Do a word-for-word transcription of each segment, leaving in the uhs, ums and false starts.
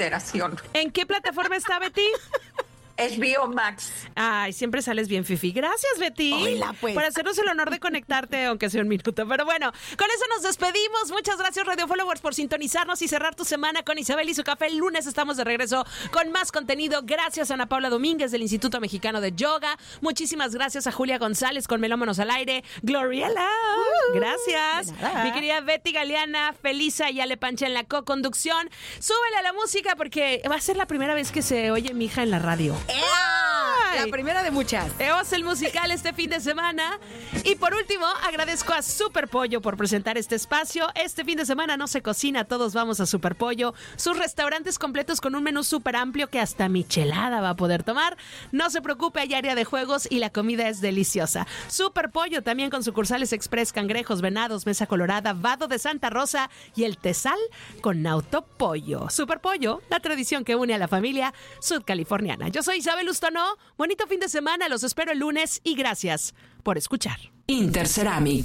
consideración. ¿En qué plataforma está, Betty? H B O Max. Ay, siempre sales bien, Fifi. Gracias, Betty. Hola, pues. Por hacernos el honor de conectarte, aunque sea un minuto. Pero bueno, con eso nos despedimos. Muchas gracias, Radio Followers, por sintonizarnos y cerrar tu semana con Isabel y su café. El lunes estamos de regreso con más contenido. Gracias a Ana Paula Domínguez del Instituto Mexicano de Yoga. Muchísimas gracias a Julia González con Melómanos al Aire. Gloriela. Uh, gracias. Mi querida Betty Galeana, Felisa y Ale Pancha en la co-conducción. Súbele a la música porque va a ser la primera vez que se oye mi hija en la radio. ¡Ea! La primera de muchas. Tenemos el musical este fin de semana. Y por último, agradezco a Super Pollo por presentar este espacio. Este fin de semana no se cocina, todos vamos a Super Pollo. Sus restaurantes completos con un menú súper amplio que hasta michelada va a poder tomar. No se preocupe, hay área de juegos y la comida es deliciosa. Super Pollo también con sucursales Express, Cangrejos, Venados, Mesa Colorada, Vado de Santa Rosa y el Tesal con Autopollo. Super Pollo, la tradición que une a la familia sudcaliforniana. Yo soy Isabel Ustono. Bonito fin de semana, los espero el lunes y gracias por escuchar. Interceramic.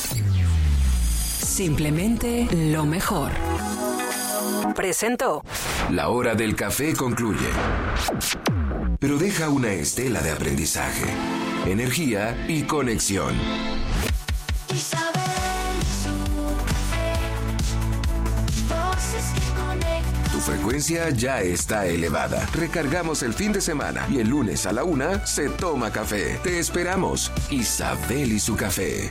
Simplemente lo mejor. Presentó. La hora del café concluye, pero deja una estela de aprendizaje, energía y conexión. Tu frecuencia ya está elevada. Recargamos el fin de semana y el lunes a la una se toma café. Te esperamos. Isabel y su café.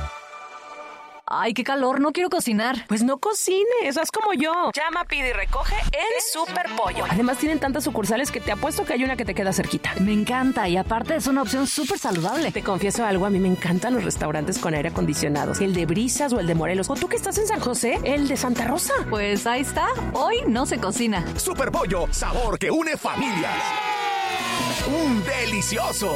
Ay, qué calor, no quiero cocinar. Pues no cocines, haz como yo. Llama, pide y recoge en Super Pollo. Además tienen tantas sucursales que te apuesto que hay una que te queda cerquita. Me encanta y aparte es una opción súper saludable. Te confieso algo, a mí me encantan los restaurantes con aire acondicionado. El de Brisas o el de Morelos. O tú que estás en San José, el de Santa Rosa. Pues ahí está, hoy no se cocina. Super Pollo, sabor que une familias. ¡Un delicioso!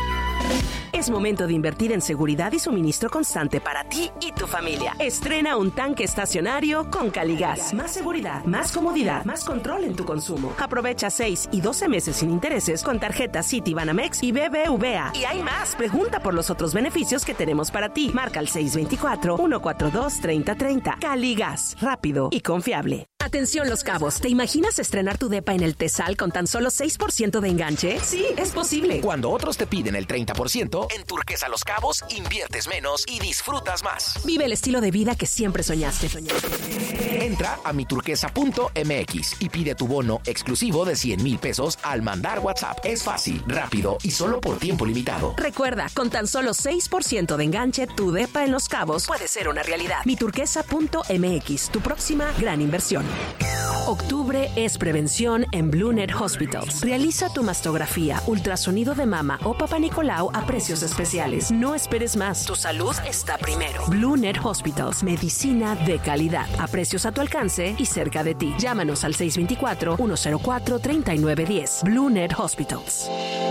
Es momento de invertir en seguridad y suministro constante para ti y tu familia. Estrena un tanque estacionario con Caligas. Más seguridad, más comodidad, más control en tu consumo. Aprovecha seis y doce meses sin intereses con tarjetas Citibanamex y B B V A. Y hay más. Pregunta por los otros beneficios que tenemos para ti. Marca al seis dos cuatro, uno cuatro dos, tres cero tres cero. Caligas, rápido y confiable. Atención Los Cabos, ¿te imaginas estrenar tu depa en el Tesal con tan solo seis por ciento de enganche? Sí, es posible. Cuando otros te piden el treinta por ciento, en Turquesa Los Cabos inviertes menos y disfrutas más. Vive el estilo de vida que siempre soñaste. Entra a miturquesa punto m x y pide tu bono exclusivo de cien mil pesos al mandar WhatsApp. Es fácil, rápido y solo por tiempo limitado. Recuerda, con tan solo seis por ciento de enganche, tu depa en Los Cabos puede ser una realidad. miturquesa punto m x, tu próxima gran inversión. Octubre es prevención en Blue Net Hospitals. Realiza tu mastografía, ultrasonido de mama o Papá Nicolau a precios especiales. No esperes más. Tu salud está primero. Blue Net Hospitals. Medicina de calidad. A precios a tu alcance y cerca de ti. Llámanos al seis dos cuatro, uno cero cuatro, tres nueve uno cero. Blue Net Hospitals.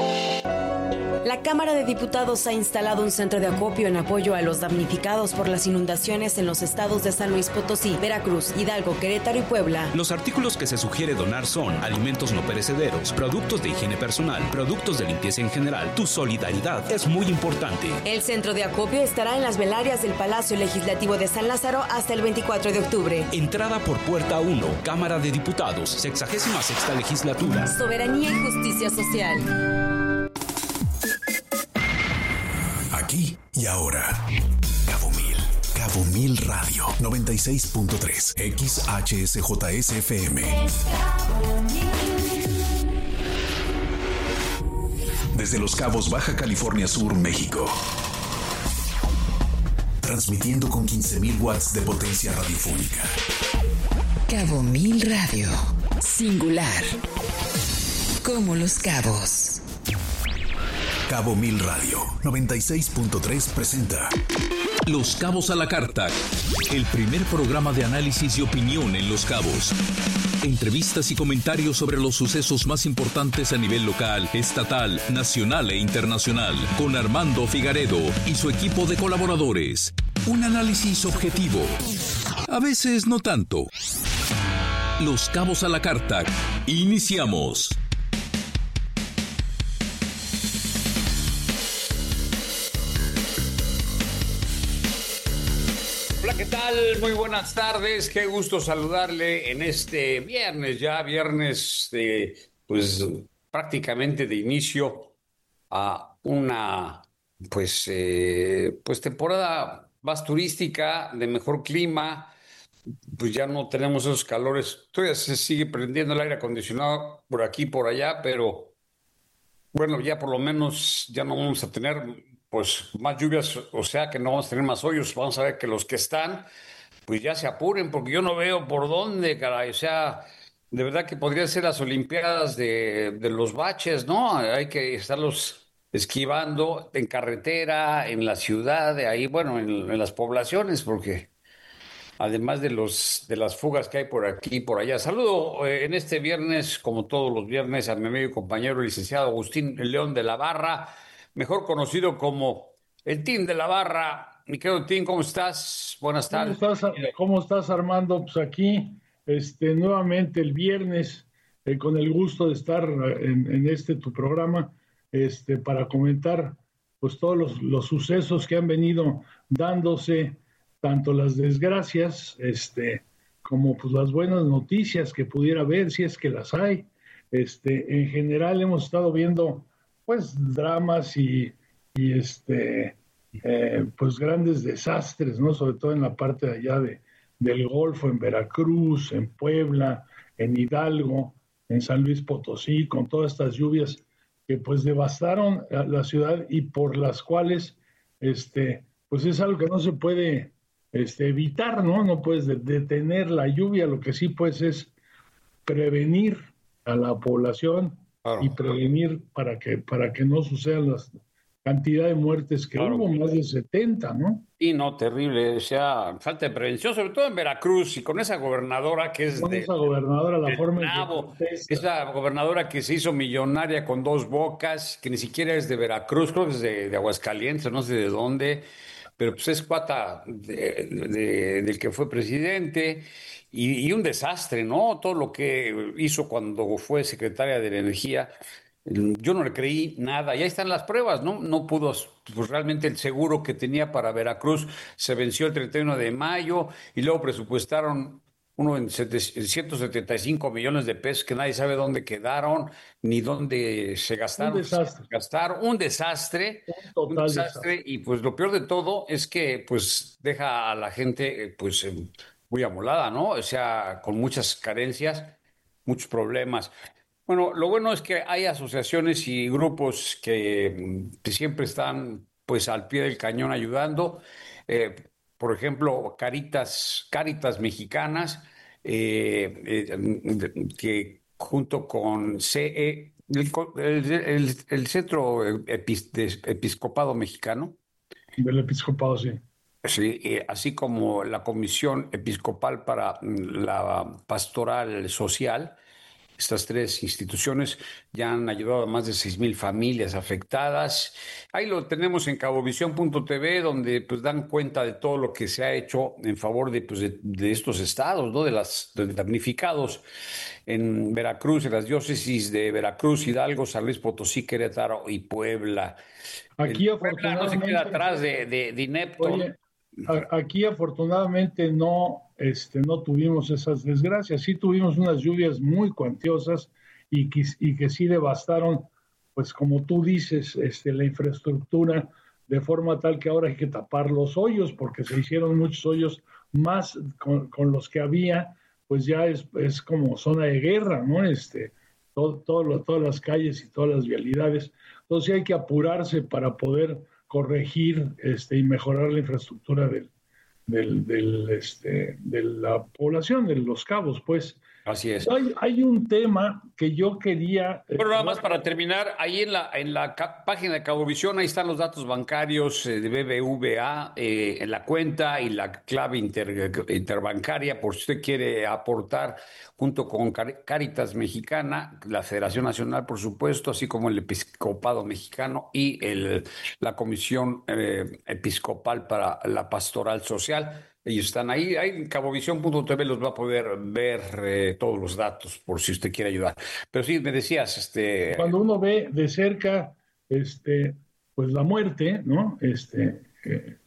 La Cámara de Diputados ha instalado un centro de acopio en apoyo a los damnificados por las inundaciones en los estados de San Luis Potosí, Veracruz, Hidalgo, Querétaro y Puebla. Los artículos que se sugiere donar son alimentos no perecederos, productos de higiene personal, productos de limpieza en general. Tu solidaridad es muy importante. El centro de acopio estará en las velarias del Palacio Legislativo de San Lázaro hasta el veinticuatro de octubre. Entrada por puerta uno, Cámara de Diputados, sexagésima sexta legislatura. Soberanía y justicia social. Aquí y ahora. Cabo Mil. Cabo Mil Radio. noventa y seis punto tres. X H S J S F M. Desde Los Cabos, Baja California Sur, México. Transmitiendo con quince mil watts de potencia radiofónica. Cabo Mil Radio. Singular. Como Los Cabos. Cabo Mil Radio noventa y seis punto tres presenta Los Cabos a la Carta, el primer programa de análisis y opinión en Los Cabos. Entrevistas y comentarios sobre los sucesos más importantes a nivel local, estatal, nacional e internacional, con Armando Figaredo y su equipo de colaboradores. Un análisis objetivo, a veces no tanto. Los Cabos a la Carta. Iniciamos. Hola, ¿qué tal? Muy buenas tardes, qué gusto saludarle en este viernes, ya viernes de, pues prácticamente de inicio a una, pues, eh, pues temporada más turística, de mejor clima, pues ya no tenemos esos calores, todavía se sigue prendiendo el aire acondicionado por aquí y por allá, pero bueno, ya por lo menos ya no vamos a tener pues más lluvias, o sea que no vamos a tener más hoyos, vamos a ver que los que están pues ya se apuren, porque yo no veo por dónde, caray, o sea, de verdad que podrían ser las Olimpiadas de, de los baches, ¿no? Hay que estarlos esquivando en carretera, en la ciudad, de ahí, bueno, en, en las poblaciones, porque además de los de las fugas que hay por aquí y por allá. Saludo eh, en este viernes, como todos los viernes, a mi amigo y compañero licenciado Agustín León de la Barra, mejor conocido como el Team de la Barra. Mi querido Team, ¿cómo estás? Buenas tardes. ¿Cómo estás, cómo estás Armando? Pues aquí, este, nuevamente el viernes, eh, con el gusto de estar en, en este tu programa, este, para comentar pues todos los, los sucesos que han venido dándose, tanto las desgracias, este, como pues las buenas noticias que pudiera haber, si es que las hay. Este, en general hemos estado viendo pues dramas y, y este, eh, pues grandes desastres, ¿no? Sobre todo en la parte de allá de, del Golfo, en Veracruz, en Puebla, en Hidalgo, en San Luis Potosí, con todas estas lluvias que pues devastaron la ciudad y por las cuales este, pues es algo que no se puede Este, evitar, ¿no? No puedes de, detener la lluvia, lo que sí puedes es prevenir a la población, claro, y prevenir para que, para que no sucedan las cantidad de muertes que claro, hubo, más de setenta, ¿no? Y no, terrible, o sea, falta de prevención, sobre todo en Veracruz, y con esa gobernadora que es con de... esa gobernadora, la forma Nabo, en que esa gobernadora que se hizo millonaria con dos bocas, que ni siquiera es de Veracruz, creo que es de, de Aguascalientes, no sé de dónde, pero pues es cuata de, de, del que fue presidente, y, y un desastre, ¿no? Todo lo que hizo cuando fue secretaria de la Energía, yo no le creí nada, y ahí están las pruebas, ¿no? No pudo, pues realmente el seguro que tenía para Veracruz se venció el treinta y uno de mayo, y luego presupuestaron uno en ciento setenta y cinco millones de pesos que nadie sabe dónde quedaron, ni dónde se gastaron. Un desastre. Gastaron, un desastre, un, total un desastre, desastre. Y pues lo peor de todo es que pues deja a la gente pues muy amolada, ¿no? O sea, con muchas carencias, muchos problemas. Bueno, lo bueno es que hay asociaciones y grupos que, que siempre están pues al pie del cañón ayudando. Eh, por ejemplo, Caritas, Caritas Mexicanas, eh, eh, que junto con C E, el, el, el, el Centro Epis, de Episcopado Mexicano. Del Episcopado, sí. Sí, eh, así como la Comisión Episcopal para la Pastoral Social. Estas tres instituciones ya han ayudado a más de seis mil familias afectadas. Ahí lo tenemos en cabovisión punto t v, donde pues dan cuenta de todo lo que se ha hecho en favor de, pues, de, de estos estados, ¿no? De las de damnificados en Veracruz, en las diócesis de Veracruz, Hidalgo, San Luis Potosí, Querétaro y Puebla. Aquí el Puebla no se queda atrás de, de, de inepto. Oye, aquí afortunadamente no, este, no tuvimos esas desgracias, sí tuvimos unas lluvias muy cuantiosas y que, y que sí devastaron, pues como tú dices, este, la infraestructura, de forma tal que ahora hay que tapar los hoyos, porque se hicieron muchos hoyos más con, con los que había, pues ya es, es como zona de guerra, ¿no? Este, todo, todo lo, todas las calles y todas las vialidades, entonces hay que apurarse para poder corregir este, y mejorar la infraestructura del, del, del, este, de la población, de Los Cabos, pues. Así es. Hay, hay un tema que yo quería... Bueno, nada más para terminar, ahí en la, en la ca- página de Cabovisión, ahí están los datos bancarios eh, de B B V A, eh, en la cuenta y la clave inter, interbancaria, por si usted quiere aportar, junto con Car- Caritas Mexicana, la Federación Nacional, por supuesto, así como el Episcopado Mexicano y el, la Comisión eh, Episcopal para la Pastoral Social. Ellos están ahí, ahí en cabovisión punto t v los va a poder ver eh, todos los datos por si usted quiere ayudar. Pero sí, me decías, este... Cuando uno ve de cerca, este, pues la muerte, ¿no? Este, eh,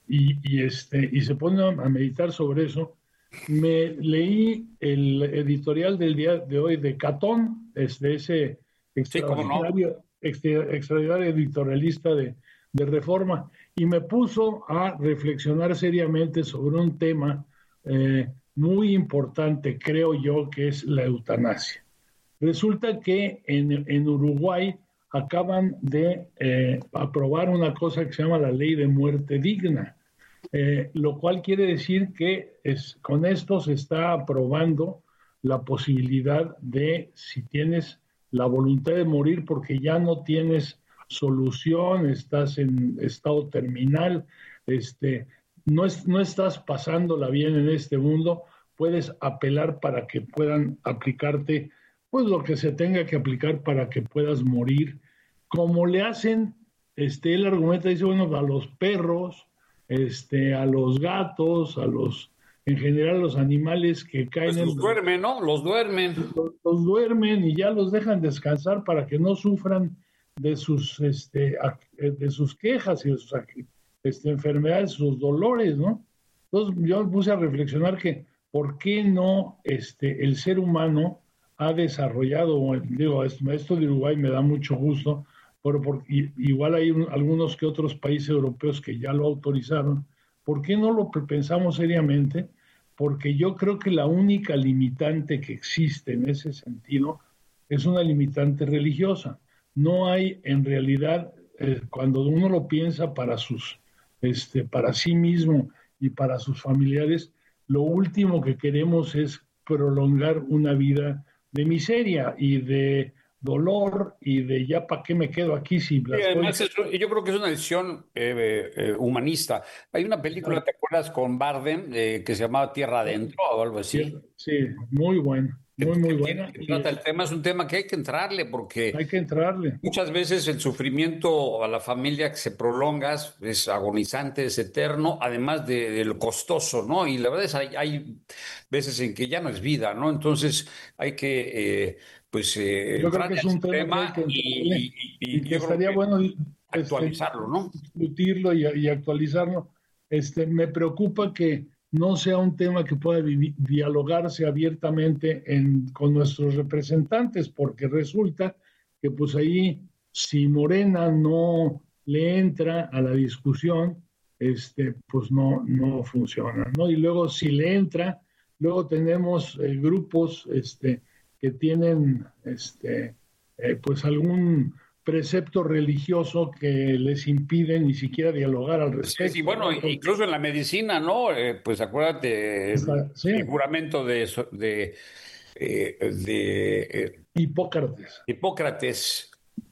y, y, este, y se pone a meditar sobre eso, me leí el editorial del día de hoy de Catón, este, ese extraordinario, sí, no? extra, extraordinario editorialista de, de Reforma, y me puso a reflexionar seriamente sobre un tema eh, muy importante, creo yo, que es la eutanasia. Resulta que en, en Uruguay acaban de eh, aprobar una cosa que se llama la ley de muerte digna, eh, lo cual quiere decir que es, con esto se está aprobando la posibilidad de, si tienes la voluntad de morir porque ya no tienes solución, estás en estado terminal, este, no, es, no estás pasándola bien en este mundo, puedes apelar para que puedan aplicarte pues lo que se tenga que aplicar para que puedas morir, como le hacen, este, él argumenta, dice, bueno, a los perros, este, a los gatos, a los, en general, los animales que caen... Pues los en, duermen, ¿no? Los duermen. Los, los duermen y ya los dejan descansar para que no sufran de sus, este, de sus quejas y de sus este, enfermedades, sus dolores, ¿no? Entonces yo me puse a reflexionar que, ¿por qué no este, el ser humano ha desarrollado, digo, esto de Uruguay me da mucho gusto, pero por, igual hay un, algunos que otros países europeos que ya lo autorizaron, ¿por qué no lo pensamos seriamente? Porque yo creo que la única limitante que existe en ese sentido es una limitante religiosa. No hay en realidad, eh, cuando uno lo piensa para, sus, este, para sí mismo y para sus familiares, lo último que queremos es prolongar una vida de miseria y de dolor y de ya para qué me quedo aquí si las sí, además cosas... es, yo creo que es una decisión eh, eh, humanista. Hay una película, ¿te acuerdas, con Bardem eh, que se llamaba Tierra Adentro o algo así? Sí, muy buena, muy muy buena. Que trata el tema, es un tema que hay que entrarle porque hay que entrarle. Muchas veces el sufrimiento a la familia que se prolonga es agonizante, es eterno, además de, de lo costoso, ¿no? Y la verdad es que hay, hay veces en que ya no es vida, ¿no? Entonces hay que eh, pues eh, yo creo que es un tema, tema que, y, y, y, y que estaría que bueno actualizarlo, ¿no? Discutirlo y, y actualizarlo. Este, me preocupa que no sea un tema que pueda vi- dialogarse abiertamente en, con nuestros representantes, porque resulta que pues ahí, si Morena no le entra a la discusión, este, pues no, no funciona, ¿no? Y luego si le entra, luego tenemos eh, grupos este, que tienen este, eh, pues algún precepto religioso que les impide ni siquiera dialogar al respecto. Sí, sí, bueno, incluso en la medicina, ¿no? Eh, pues acuérdate, sí. El juramento de... de, eh, de eh, Hipócrates. Hipócrates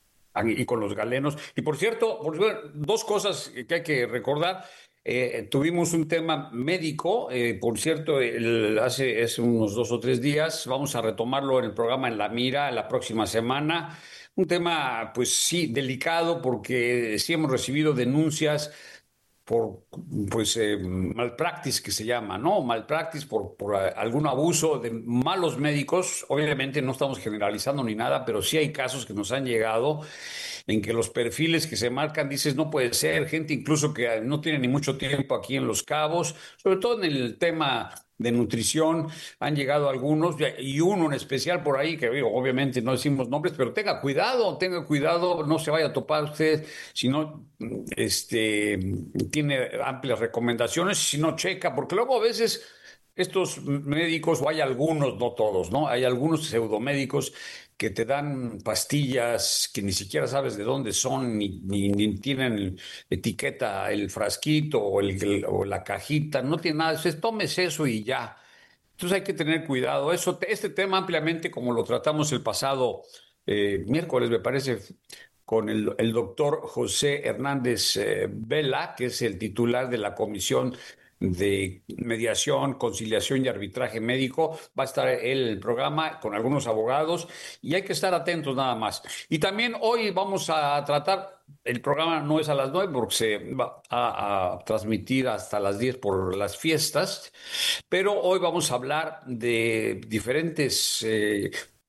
y con los galenos. Y por cierto, por cierto dos cosas que hay que recordar. Eh, tuvimos un tema médico, eh, por cierto, el, hace, hace unos dos o tres días. Vamos a retomarlo en el programa En la Mira la próxima semana. Un tema, pues sí, delicado, porque sí hemos recibido denuncias por, pues, eh, malpractice, que se llama, ¿no? Malpractice por, por algún abuso de malos médicos. Obviamente no estamos generalizando ni nada, pero sí hay casos que nos han llegado en que los perfiles que se marcan, dices, no puede ser, gente incluso que no tiene ni mucho tiempo aquí en Los Cabos, sobre todo en el tema de nutrición, han llegado algunos, y uno en especial por ahí, que obviamente no decimos nombres, pero tenga cuidado, tenga cuidado, no se vaya a topar usted, si no, este, tiene amplias recomendaciones, si no checa, porque luego a veces estos médicos, o hay algunos, no todos, ¿no? Hay algunos pseudomédicos que te dan pastillas que ni siquiera sabes de dónde son, ni, ni, ni tienen etiqueta el frasquito o, el, el, o la cajita, no tiene nada, es tomes eso y ya. Entonces hay que tener cuidado. Eso, este tema ampliamente, como lo tratamos el pasado eh, miércoles, me parece, con el, el doctor José Hernández eh, Vela, que es el titular de la Comisión de Mediación, Conciliación y Arbitraje Médico. Va a estar él en el programa con algunos abogados y hay que estar atentos nada más. Y también hoy vamos a tratar, el programa no es a las nueve porque se va a, a transmitir hasta las diez por las fiestas, pero hoy vamos a hablar de diferentes... Eh,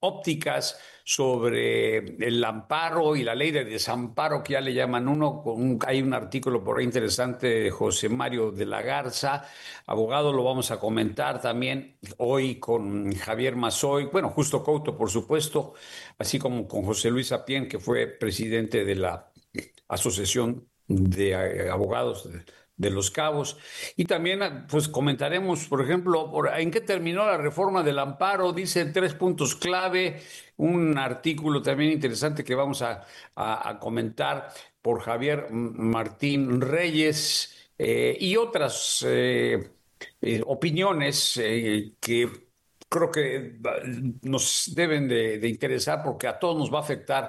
ópticas sobre el amparo y la ley de desamparo, que ya le llaman uno. Con un, hay un artículo por ahí interesante de José Mario de la Garza, abogado, lo vamos a comentar también hoy con Javier Mazoy, bueno, Justo Couto, por supuesto, así como con José Luis Apien, que fue presidente de la Asociación de Abogados de, de Los Cabos. Y también pues comentaremos, por ejemplo, por, en qué terminó la reforma del amparo. Dice tres puntos clave, un artículo también interesante que vamos a, a, a comentar por Javier Martín Reyes, eh, y otras eh, eh, opiniones eh, que creo que nos deben de, de interesar, porque a todos nos va a afectar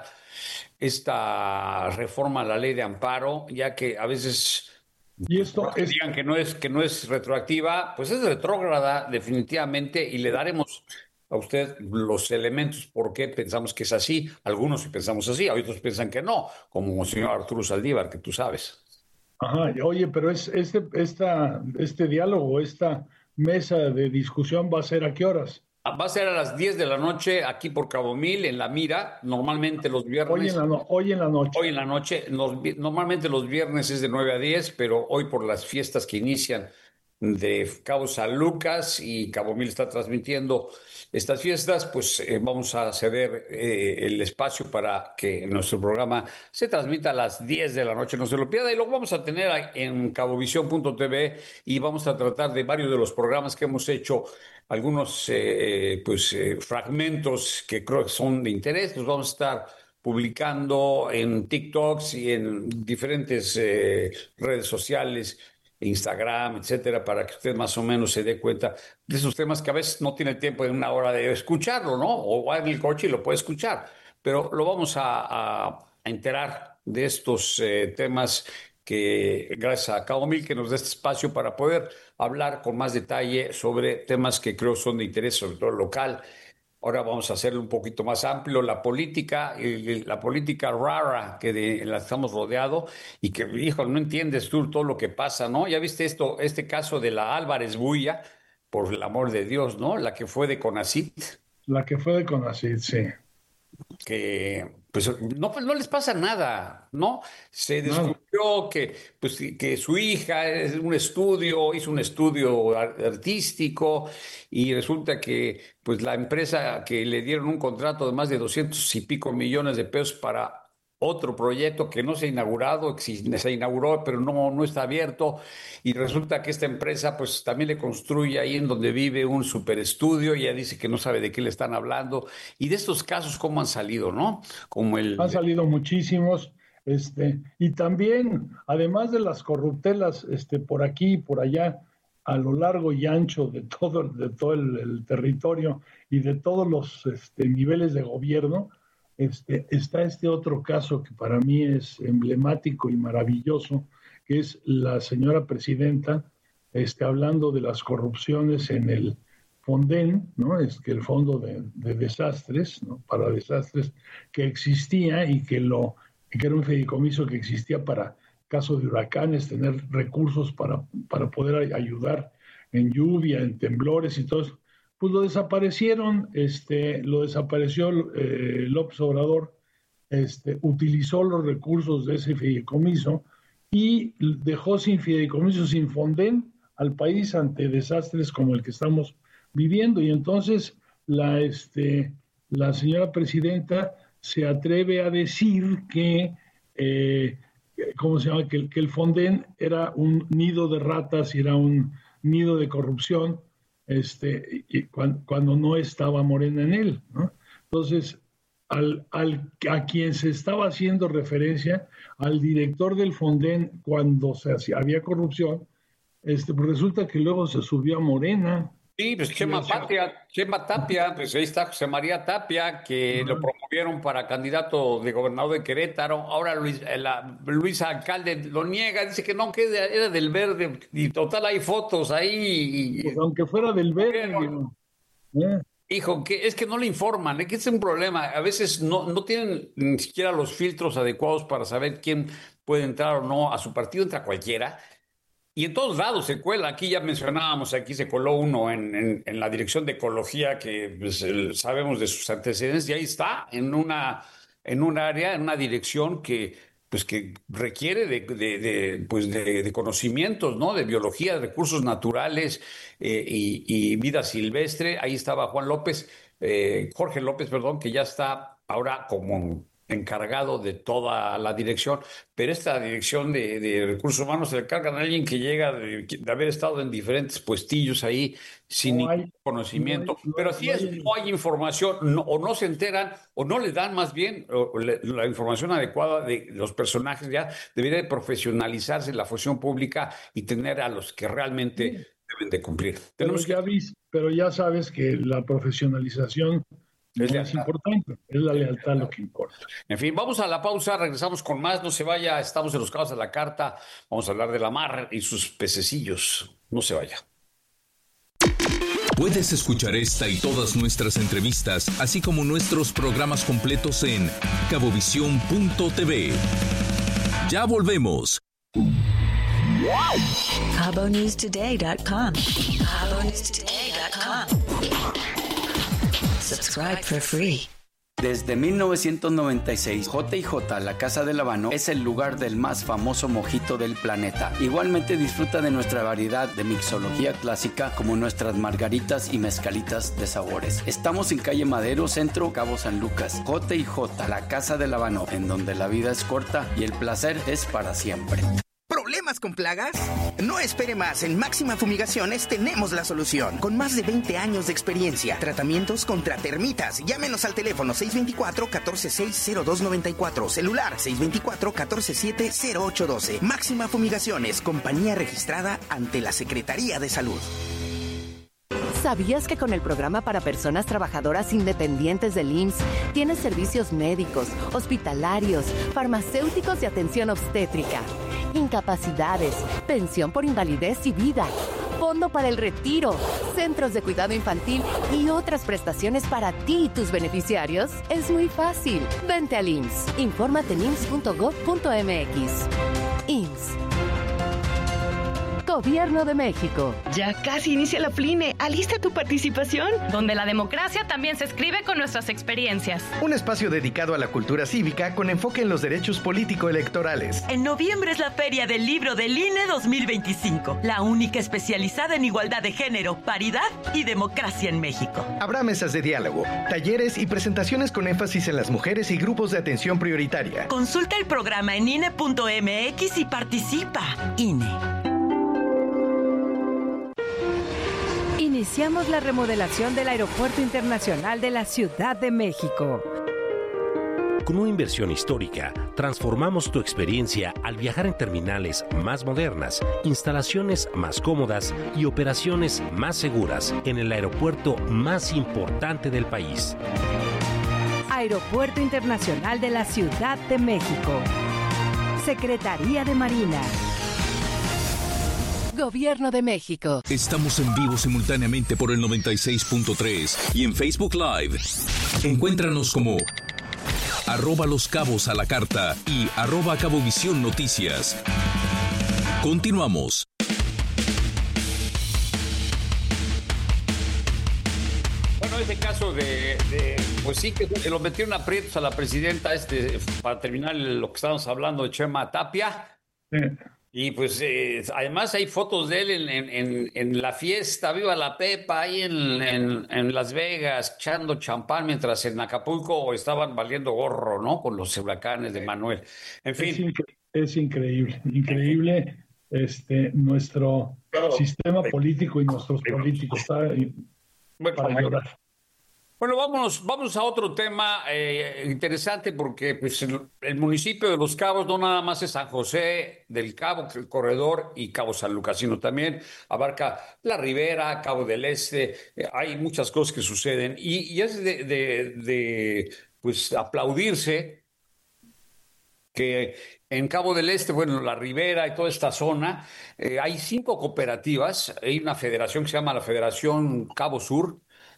esta reforma a la ley de amparo, ya que a veces y esto es... digan que no es que no es retroactiva, pues es retrógrada definitivamente, y le daremos a usted los elementos por qué pensamos que es así. Algunos sí pensamos así, otros piensan que no, como el señor Arturo Saldívar, que tú sabes. Ajá, oye, pero es este esta este diálogo, esta mesa de discusión, ¿va a ser a qué horas? Va a ser a las diez de la noche aquí por Cabo Mil, en La Mira. Normalmente los viernes... Hoy en la, no, hoy en la noche. Hoy en la noche. Los, normalmente los viernes es de nueve a diez, pero hoy por las fiestas que inician de Cabo San Lucas y Cabo Mil está transmitiendo estas fiestas, pues eh, vamos a ceder eh, el espacio para que nuestro programa se transmita a las diez de la noche, no se lo pierda, y lo vamos a tener en cabovisión punto t v, y vamos a tratar de varios de los programas que hemos hecho, algunos eh, pues eh, fragmentos que creo que son de interés. Los vamos a estar publicando en TikToks y en diferentes eh, redes sociales, Instagram, etcétera, para que usted más o menos se dé cuenta de esos temas que a veces no tiene tiempo en una hora de escucharlo, ¿no? O va en el coche y lo puede escuchar, pero lo vamos a, a, a enterar de estos eh, temas, que gracias a Cabo Mil, que nos da este espacio para poder hablar con más detalle sobre temas que creo son de interés, sobre todo local. Ahora vamos a hacerlo un poquito más amplio, la política, la política rara que de la estamos rodeado, y que, hijo, no entiendes tú todo lo que pasa, ¿no? Ya viste esto, este caso de la Álvarez Bulla, por el amor de Dios, ¿no? La que fue de CONACYT. La que fue de CONACYT, sí. Que pues no, no les pasa nada, ¿no? Se descubrió que, pues, que su hija es un estudio, hizo un estudio artístico, y resulta que pues la empresa que le dieron un contrato de más de doscientos y pico millones de pesos para otro proyecto que no se ha inaugurado, se inauguró pero no, no está abierto, y resulta que esta empresa pues también le construye ahí en donde vive un superestudio, y ella dice que no sabe de qué le están hablando. Y de estos casos cómo han salido, ¿no? Como el... Han salido muchísimos, este, y también, además de las corruptelas, este, por aquí y por allá, a lo largo y ancho de todo, de todo el, el territorio y de todos los este, niveles de gobierno. Este, está este otro caso que para mí es emblemático y maravilloso, que es la señora presidenta este, hablando de las corrupciones en el Fonden, ¿no? Es que el Fondo de, de Desastres, ¿no? Para desastres, que existía y que, lo, que era un fideicomiso que existía para caso de huracanes, tener recursos para, para poder ayudar en lluvia, en temblores y todo eso. Pues lo desaparecieron, este, lo desapareció eh, López Obrador, este, utilizó los recursos de ese fideicomiso y dejó sin fideicomiso, sin Fonden al país ante desastres como el que estamos viviendo. Y entonces la, este, la señora presidenta se atreve a decir que, eh, ¿cómo se llama? Que, que el Fonden era un nido de ratas y era un nido de corrupción. Este, y cuando, cuando no estaba Morena en él, ¿no? Entonces, al, al, a quien se estaba haciendo referencia, al director del Fonden, cuando se hacía, había corrupción, este, pues resulta que luego se subió a Morena. Sí, pues Chema Tapia, Chema Tapia, pues ahí está José María Tapia, que uh-huh. lo promovieron para candidato de gobernador de Querétaro. Ahora Luis, la, Luis Alcalde lo niega, dice que no, que era del Verde, y total hay fotos ahí. Y, pues aunque fuera del Verde. Pero, ¿eh? Hijo, que es que no le informan, es que es un problema. A veces no, no tienen ni siquiera los filtros adecuados para saber quién puede entrar o no a su partido. Entra cualquiera. Y en todos lados se cuela. Aquí ya mencionábamos, aquí se coló uno en, en, en la Dirección de Ecología, que pues, el, sabemos de sus antecedentes, y ahí está, en una, en un área, en una dirección que, pues, que requiere de, de, de, pues de, de conocimientos, ¿no? De biología, de recursos naturales eh, y, y vida silvestre. Ahí estaba Juan López, eh, Jorge López, perdón, que ya está ahora como encargado de toda la dirección, pero esta dirección de, de recursos humanos se le cargan a alguien que llega de, de haber estado en diferentes puestillos ahí sin no hay, ningún conocimiento, no hay, no pero así no es, hay, no hay información, no, o no se enteran, o no le dan más bien o le, la información adecuada de los personajes. Ya debería de profesionalizarse la función pública y tener a los que realmente sí deben de cumplir. Pero ya, que... vis, pero ya sabes que la profesionalización es, no es importante, es la lealtad lo que importa. En fin, vamos a la pausa, regresamos con más, no se vaya, estamos en Los Cabos a la Carta, vamos a hablar de la mar y sus pececillos, no se vaya. Puedes escuchar esta y todas nuestras entrevistas, así como nuestros programas completos en cabovisión punto t v. Ya volvemos. cabo news today dot com. cabo news today dot com. Subscribe for free. Desde mil novecientos noventa y seis, J y J, la Casa del Habano, es el lugar del más famoso mojito del planeta. Igualmente disfruta de nuestra variedad de mixología clásica, como nuestras margaritas y mezcalitas de sabores. Estamos en calle Madero, Centro, Cabo San Lucas. J y J, la Casa del Habano, en donde la vida es corta y el placer es para siempre. ¿Problemas con plagas? No espere más. En Máxima Fumigaciones tenemos la solución. Con más de veinte años de experiencia. Tratamientos contra termitas. Llámenos al teléfono seis dos cuatro, uno cuatro seis, cero dos nueve cuatro. Celular seis dos cuatro, uno cuatro siete, cero ocho uno dos. Máxima Fumigaciones. Compañía registrada ante la Secretaría de Salud. ¿Sabías que con el programa para personas trabajadoras independientes del I M S S S tienes servicios médicos, hospitalarios, farmacéuticos y atención obstétrica, incapacidades, pensión por invalidez y vida, fondo para el retiro, centros de cuidado infantil y otras prestaciones para ti y tus beneficiarios? Es muy fácil. Vente al I M S S. Infórmate en i m s s punto gov punto m x. I M S S. Gobierno de México. Ya casi inicia la F L I N E. Alista tu participación. Donde la democracia también se escribe con nuestras experiencias. Un espacio dedicado a la cultura cívica con enfoque en los derechos político-electorales. En noviembre es la Feria del Libro del I N E dos mil veinticinco. La única especializada en igualdad de género, paridad y democracia en México. Habrá mesas de diálogo, talleres y presentaciones con énfasis en las mujeres y grupos de atención prioritaria. Consulta el programa en I N E punto m x y participa. I N E. Iniciamos la remodelación del Aeropuerto Internacional de la Ciudad de México. Con una inversión histórica, transformamos tu experiencia al viajar en terminales más modernas, instalaciones más cómodas y operaciones más seguras en el aeropuerto más importante del país. Aeropuerto Internacional de la Ciudad de México. Secretaría de Marina. Gobierno de México. Estamos en vivo simultáneamente por el noventa y seis punto tres y en Facebook Live. Encuéntranos como arroba Los Cabos a la Carta y arroba Cabovisión Noticias. Continuamos. Bueno, ese caso de, de pues sí que lo metieron aprietos a la presidenta, este, para terminar lo que estábamos hablando de Chema Tapia. Sí. Y pues eh, además hay fotos de él en, en, en, en la fiesta, viva la Pepa, ahí en, en, en Las Vegas, echando champán, mientras en Acapulco estaban valiendo gorro, ¿no? Con los huracanes de Manuel. En fin. Es, incre- es increíble, increíble este nuestro claro, sistema político y nuestros políticos. Está bueno, para llorar. Bueno, vámonos, vamos a otro tema eh, interesante, porque pues, el, el municipio de Los Cabos no nada más es San José del Cabo, el corredor, y Cabo San Lucas, sino también abarca la Ribera, Cabo del Este. Eh, hay muchas cosas que suceden y, y es de, de, de pues aplaudirse que en Cabo del Este, bueno, la Ribera y toda esta zona, eh, hay cinco cooperativas. Hay una federación que se llama la Federación Cabo Sur,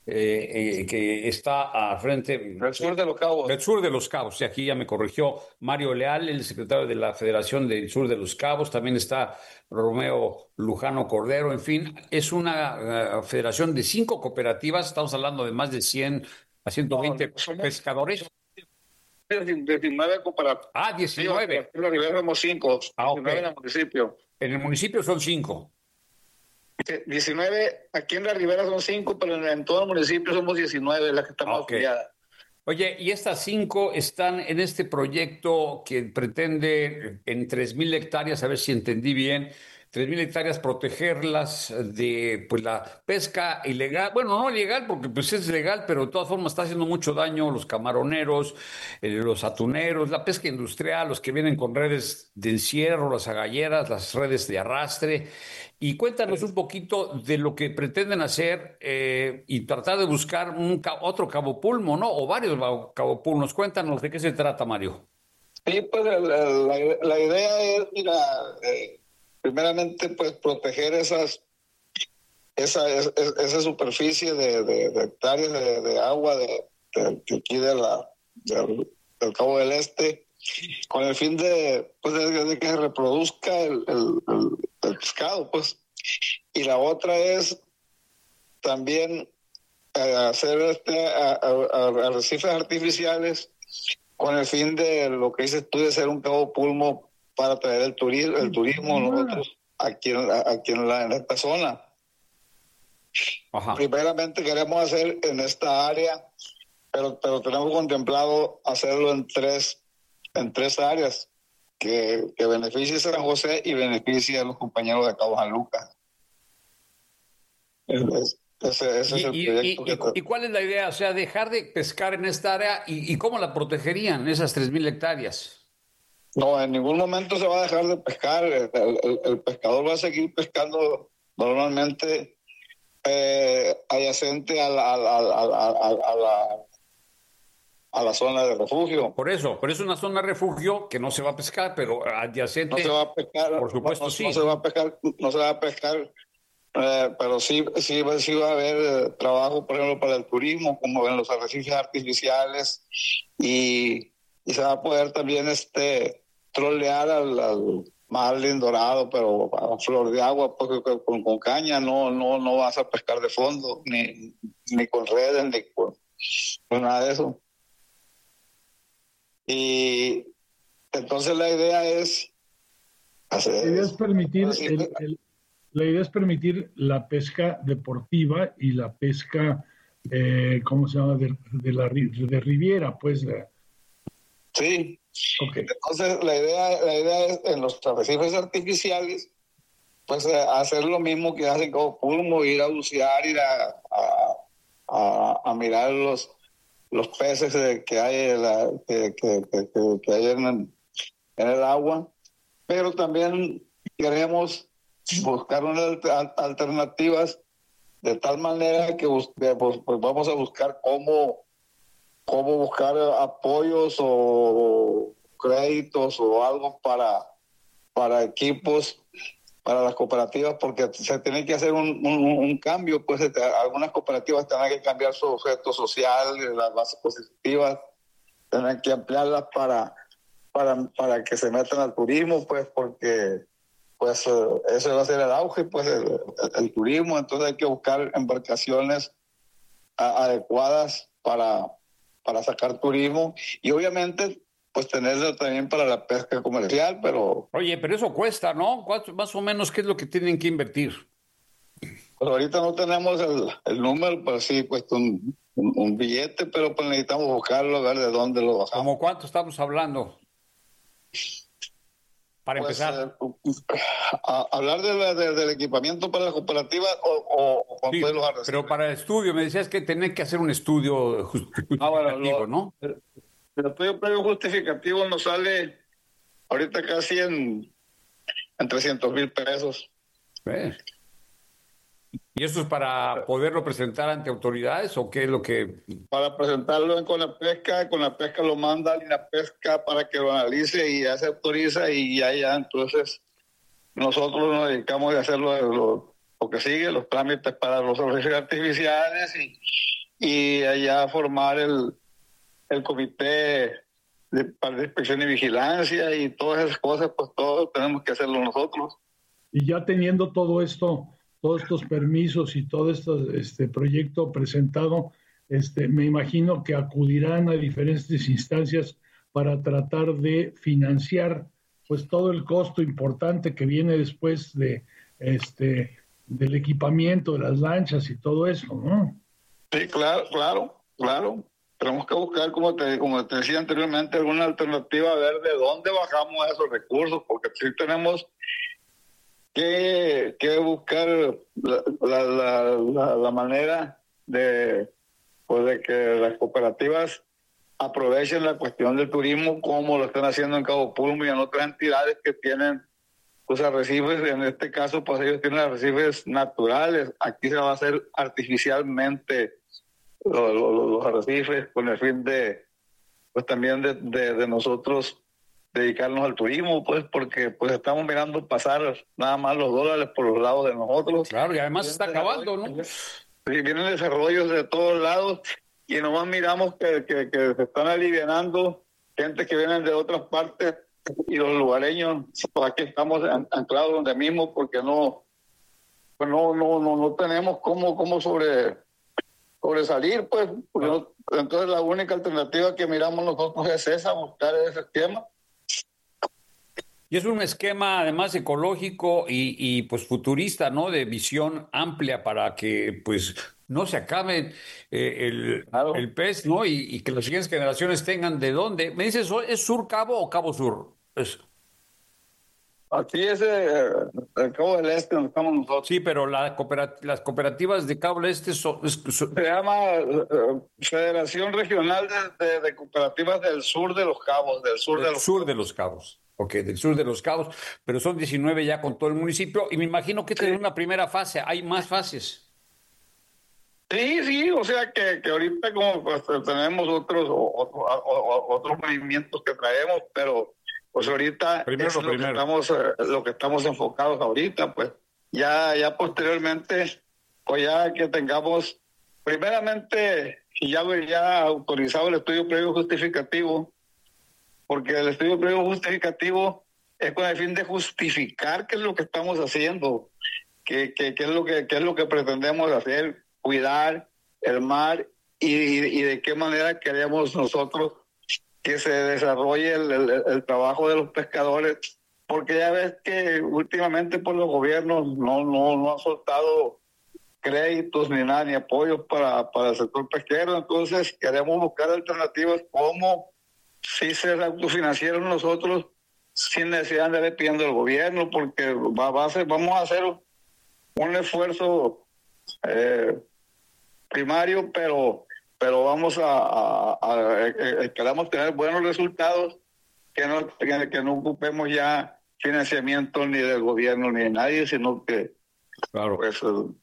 eh, eh, que está al frente... Del sur de los Cabos. Del sur de los Cabos, sí, aquí ya me corrigió Mario Leal, el secretario de la Federación del Sur de los Cabos, también está Romeo Lujano Cordero, en fin, es una uh, federación de cinco cooperativas, estamos hablando de más de cien a ciento veinte no, somos, pescadores. diecinueve cooperativas. Ah, diecinueve. En la Ribera somos cinco, ah, diecinueve okay. En el municipio. En el municipio son cinco. diecinueve, aquí en la Ribera son cinco, pero en, en todo el municipio somos diecinueve las que estamos okay. afiliadas. Oye, y estas cinco están en este proyecto que pretende en tres mil hectáreas, a ver si entendí bien, tres mil hectáreas protegerlas de pues la pesca ilegal, bueno, no ilegal porque pues es legal, pero de todas formas está haciendo mucho daño los camaroneros, eh, los atuneros, la pesca industrial, los que vienen con redes de encierro, las agalleras, las redes de arrastre. Y cuéntanos un poquito de lo que pretenden hacer eh, y tratar de buscar un, otro Cabo Pulmo, ¿no? O varios Cabo Pulmos. Cuéntanos de qué se trata, Mario. Sí, pues la, la, la idea es, mira, eh, primeramente, pues proteger esas esa, esa, esa superficie de, de, de hectáreas de, de agua de, de, de aquí de la, de, del Cabo del Este, con el fin de, pues, de, de que se reproduzca el, el, el, el pescado, pues. Y la otra es también eh, hacer este a, a, a arrecifes artificiales con el fin de lo que dices tú de ser un Cabo Pulmo para traer el turismo, el turismo nosotros aquí, aquí en, la, en esta zona. Ajá. Primeramente queremos hacer en esta área, pero, pero tenemos contemplado hacerlo en tres en tres áreas que, que beneficie a San José y beneficie a los compañeros de Cabo San Lucas. Es, ese, ese y, es el y, proyecto. Y, que y, ¿Y cuál es la idea? O sea, dejar de pescar en esta área y, y cómo la protegerían esas tres mil hectáreas. No, en ningún momento se va a dejar de pescar. El, el, el pescador va a seguir pescando normalmente eh, adyacente a la, a, la, a, la, a, la, a la zona de refugio. Por eso, pero es una zona de refugio que no se va a pescar, pero adyacente. No se va a pescar. Por supuesto, no, sí. No se va a pescar, no se va a pescar, eh, pero sí, sí, sí va a haber eh, trabajo, por ejemplo, para el turismo, como en los arrecifes artificiales, y, y se va a poder también este trolear al, al marlin dorado, pero a flor de agua, porque con, con caña no, no, no vas a pescar de fondo, ni, ni con redes, ni con, con nada de eso. Y entonces la idea es hacer, la idea es permitir el, el, la idea es permitir la pesca deportiva y la pesca eh, ¿cómo se llama? de, de la de riviera, pues. La... sí. Okay. Entonces la idea la idea es en los arrecifes artificiales pues hacer lo mismo que hacen Cabo Pulmo, ir a bucear, ir a, a, a, a mirar los los peces que hay, la, que, que, que, que hay en, el, en el agua, pero también queremos buscar unas alternativas de tal manera que pues, pues vamos a buscar cómo, cómo buscar apoyos o créditos o algo para, para equipos, para las cooperativas, porque se tiene que hacer un, un, un cambio, pues algunas cooperativas tienen que cambiar su objeto social, las bases positivas, tienen que ampliarlas para, para, para que se metan al turismo, pues porque pues eso va a ser el auge, pues el, el, el turismo, entonces hay que buscar embarcaciones a, adecuadas para, para sacar turismo y obviamente pues tenerlo también para la pesca comercial, pero... Oye, pero eso cuesta, ¿no? Más o menos, ¿qué es lo que tienen que invertir? Pues ahorita no tenemos el, el número, pero sí cuesta un, un, un billete, pero pues necesitamos buscarlo, ver de dónde lo bajamos. ¿Cómo cuánto estamos hablando? Para pues, empezar. Eh, a, a hablar de la, de, del equipamiento para la cooperativa o, o, o con sí, los arrecifes. Pero para el estudio, me decías que tenés que hacer un estudio justificativo, ah, bueno, lo, ¿no? El estudio previo justificativo nos sale ahorita casi en, en trescientos mil pesos. ¿Ves? ¿Y eso es para poderlo presentar ante autoridades o qué es lo que...? Para presentarlo en Conapesca, Conapesca lo manda a Linapesca para que lo analice y ya se autoriza y ya, ya entonces nosotros nos dedicamos a hacer lo, lo, lo que sigue, los trámites para los arrecifes artificiales y, y allá formar el, el comité de, de inspección y vigilancia y todas esas cosas, pues todo tenemos que hacerlo nosotros. Y ya teniendo todo esto, todos estos permisos y todo esto, este proyecto presentado, este, me imagino que acudirán a diferentes instancias para tratar de financiar pues todo el costo importante que viene después de este del equipamiento de las lanchas y todo eso, ¿no? Sí, claro, claro, claro. Tenemos que buscar, como te, como te decía anteriormente, alguna alternativa, a ver de dónde bajamos esos recursos, porque sí tenemos que, que buscar la, la, la, la, la manera de, pues de que las cooperativas aprovechen la cuestión del turismo como lo están haciendo en Cabo Pulmo y en otras entidades que tienen pues arrecifes. En este caso pues ellos tienen arrecifes naturales, aquí se va a hacer artificialmente los, los, los arrecifes con el fin de pues también de, de, de nosotros dedicarnos al turismo, pues porque pues estamos mirando pasar nada más los dólares por los lados de nosotros. Claro, y además se está acabando, ¿no? Sí, vienen desarrollos de todos lados y nomás miramos que, que, que se están alivianando gente que vienen de otras partes y los lugareños, pues aquí estamos anclados donde mismo porque no pues no no no, no tenemos cómo, cómo sobre, sobresalir, pues porque no, entonces la única alternativa que miramos nosotros es esa, buscar ese esquema. Y es un esquema además ecológico y, y pues futurista, ¿no? De visión amplia para que pues no se acabe eh, el, claro. el pez, ¿no? Y, y que las siguientes generaciones tengan de dónde. ¿Me dices, es Sur Cabo o Cabo Sur? Es... Aquí es eh, el Cabo del Este donde estamos nosotros. Sí, pero la cooperat- las cooperativas de Cabo del Este son... Es, son... Se llama uh, Federación Regional de, de, de Cooperativas del Sur de los Cabos, del sur del de los sur de los Cabos. Ok, del sur de los Cabos, pero son diecinueve ya con todo el municipio y me imagino que tiene una primera fase, hay más fases. Sí, sí, o sea que, que ahorita como pues, tenemos otros otro, otro, otros movimientos que traemos, pero pues ahorita primero, es lo, primero. Que estamos, lo que estamos enfocados ahorita, pues ya, ya posteriormente, pues ya que tengamos, primeramente, y ya, ya autorizado el estudio previo justificativo, porque el estudio previo justificativo es con el fin de justificar qué es lo que estamos haciendo, qué, qué, qué, es, lo que, qué es lo que pretendemos hacer, cuidar el mar y, y, y de qué manera queremos nosotros que se desarrolle el, el, el trabajo de los pescadores, porque ya ves que últimamente por los gobiernos no, no, no han soltado créditos ni nada, ni apoyos para, para el sector pesquero, entonces queremos buscar alternativas como si se autofinanciaron nosotros sin necesidad de ir pidiendo al gobierno, porque va, va a ser, vamos a hacer un esfuerzo eh, primario, pero pero vamos a, a, a, a esperamos tener buenos resultados, que no que, que no ocupemos ya financiamiento ni del gobierno ni de nadie, sino que claro pues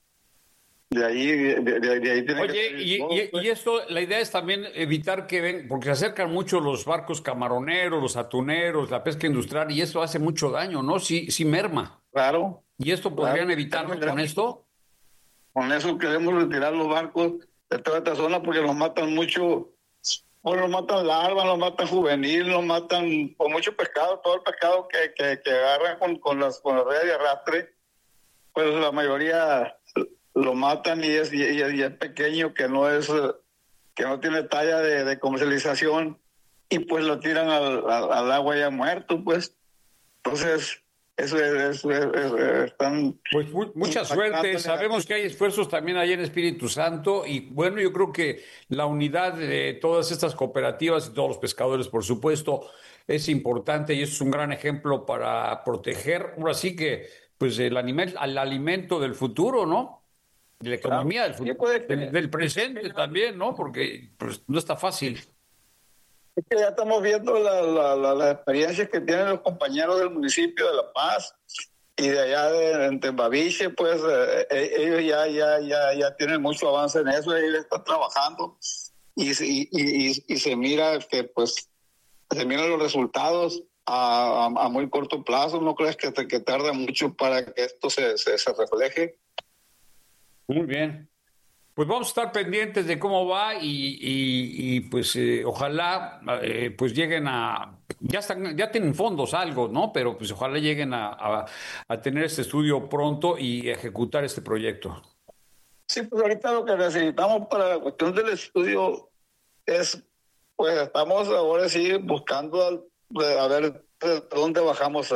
de ahí de, de, de ahí tiene Oye, que y, todo, y, pues. y esto, la idea es también evitar que ven, porque se acercan mucho los barcos camaroneros, los atuneros, la pesca industrial, y eso hace mucho daño, ¿no? Sí, sí merma. Claro. ¿Y esto podrían claro. evitarlo con esto? Con eso queremos retirar los barcos de toda esta zona porque nos matan mucho, bueno, nos matan larvas, nos matan juvenil, nos matan con mucho pescado, todo el pescado que, que, que agarran con, con las con las redes de arrastre, pues la mayoría lo matan y es, y, y es pequeño, que no es, que no tiene talla de, de comercialización, y pues lo tiran al, al, al agua ya muerto, pues. Entonces, eso es, eso es, eso es, están... Pues mu- mucha suerte, sabemos que hay esfuerzos también ahí en Espíritu Santo, y bueno, yo creo que la unidad de todas estas cooperativas y todos los pescadores, por supuesto, es importante y es un gran ejemplo para proteger, ahora sí que, pues el animal, al alimento del futuro, ¿no? De la economía del futuro, del, del presente también, ¿no? Porque pues, no está fácil. Es que ya estamos viendo la, la, la, las experiencias que tienen los compañeros del municipio de La Paz y de allá de, de Babiche, pues eh, ellos ya, ya, ya, ya tienen mucho avance en eso, ellos están trabajando y, y, y, y se mira que pues se miran los resultados a, a, a muy corto plazo. ¿No crees que, te, que tarda mucho para que esto se, se, se refleje? Muy bien. Pues vamos a estar pendientes de cómo va y, y, y pues eh, ojalá eh, pues lleguen a, ya están, ya tienen fondos algo, ¿no? Pero pues ojalá lleguen a, a, a tener este estudio pronto y ejecutar este proyecto. Sí, pues ahorita lo que necesitamos para la cuestión del estudio es, pues estamos ahora sí buscando a ver de dónde bajamos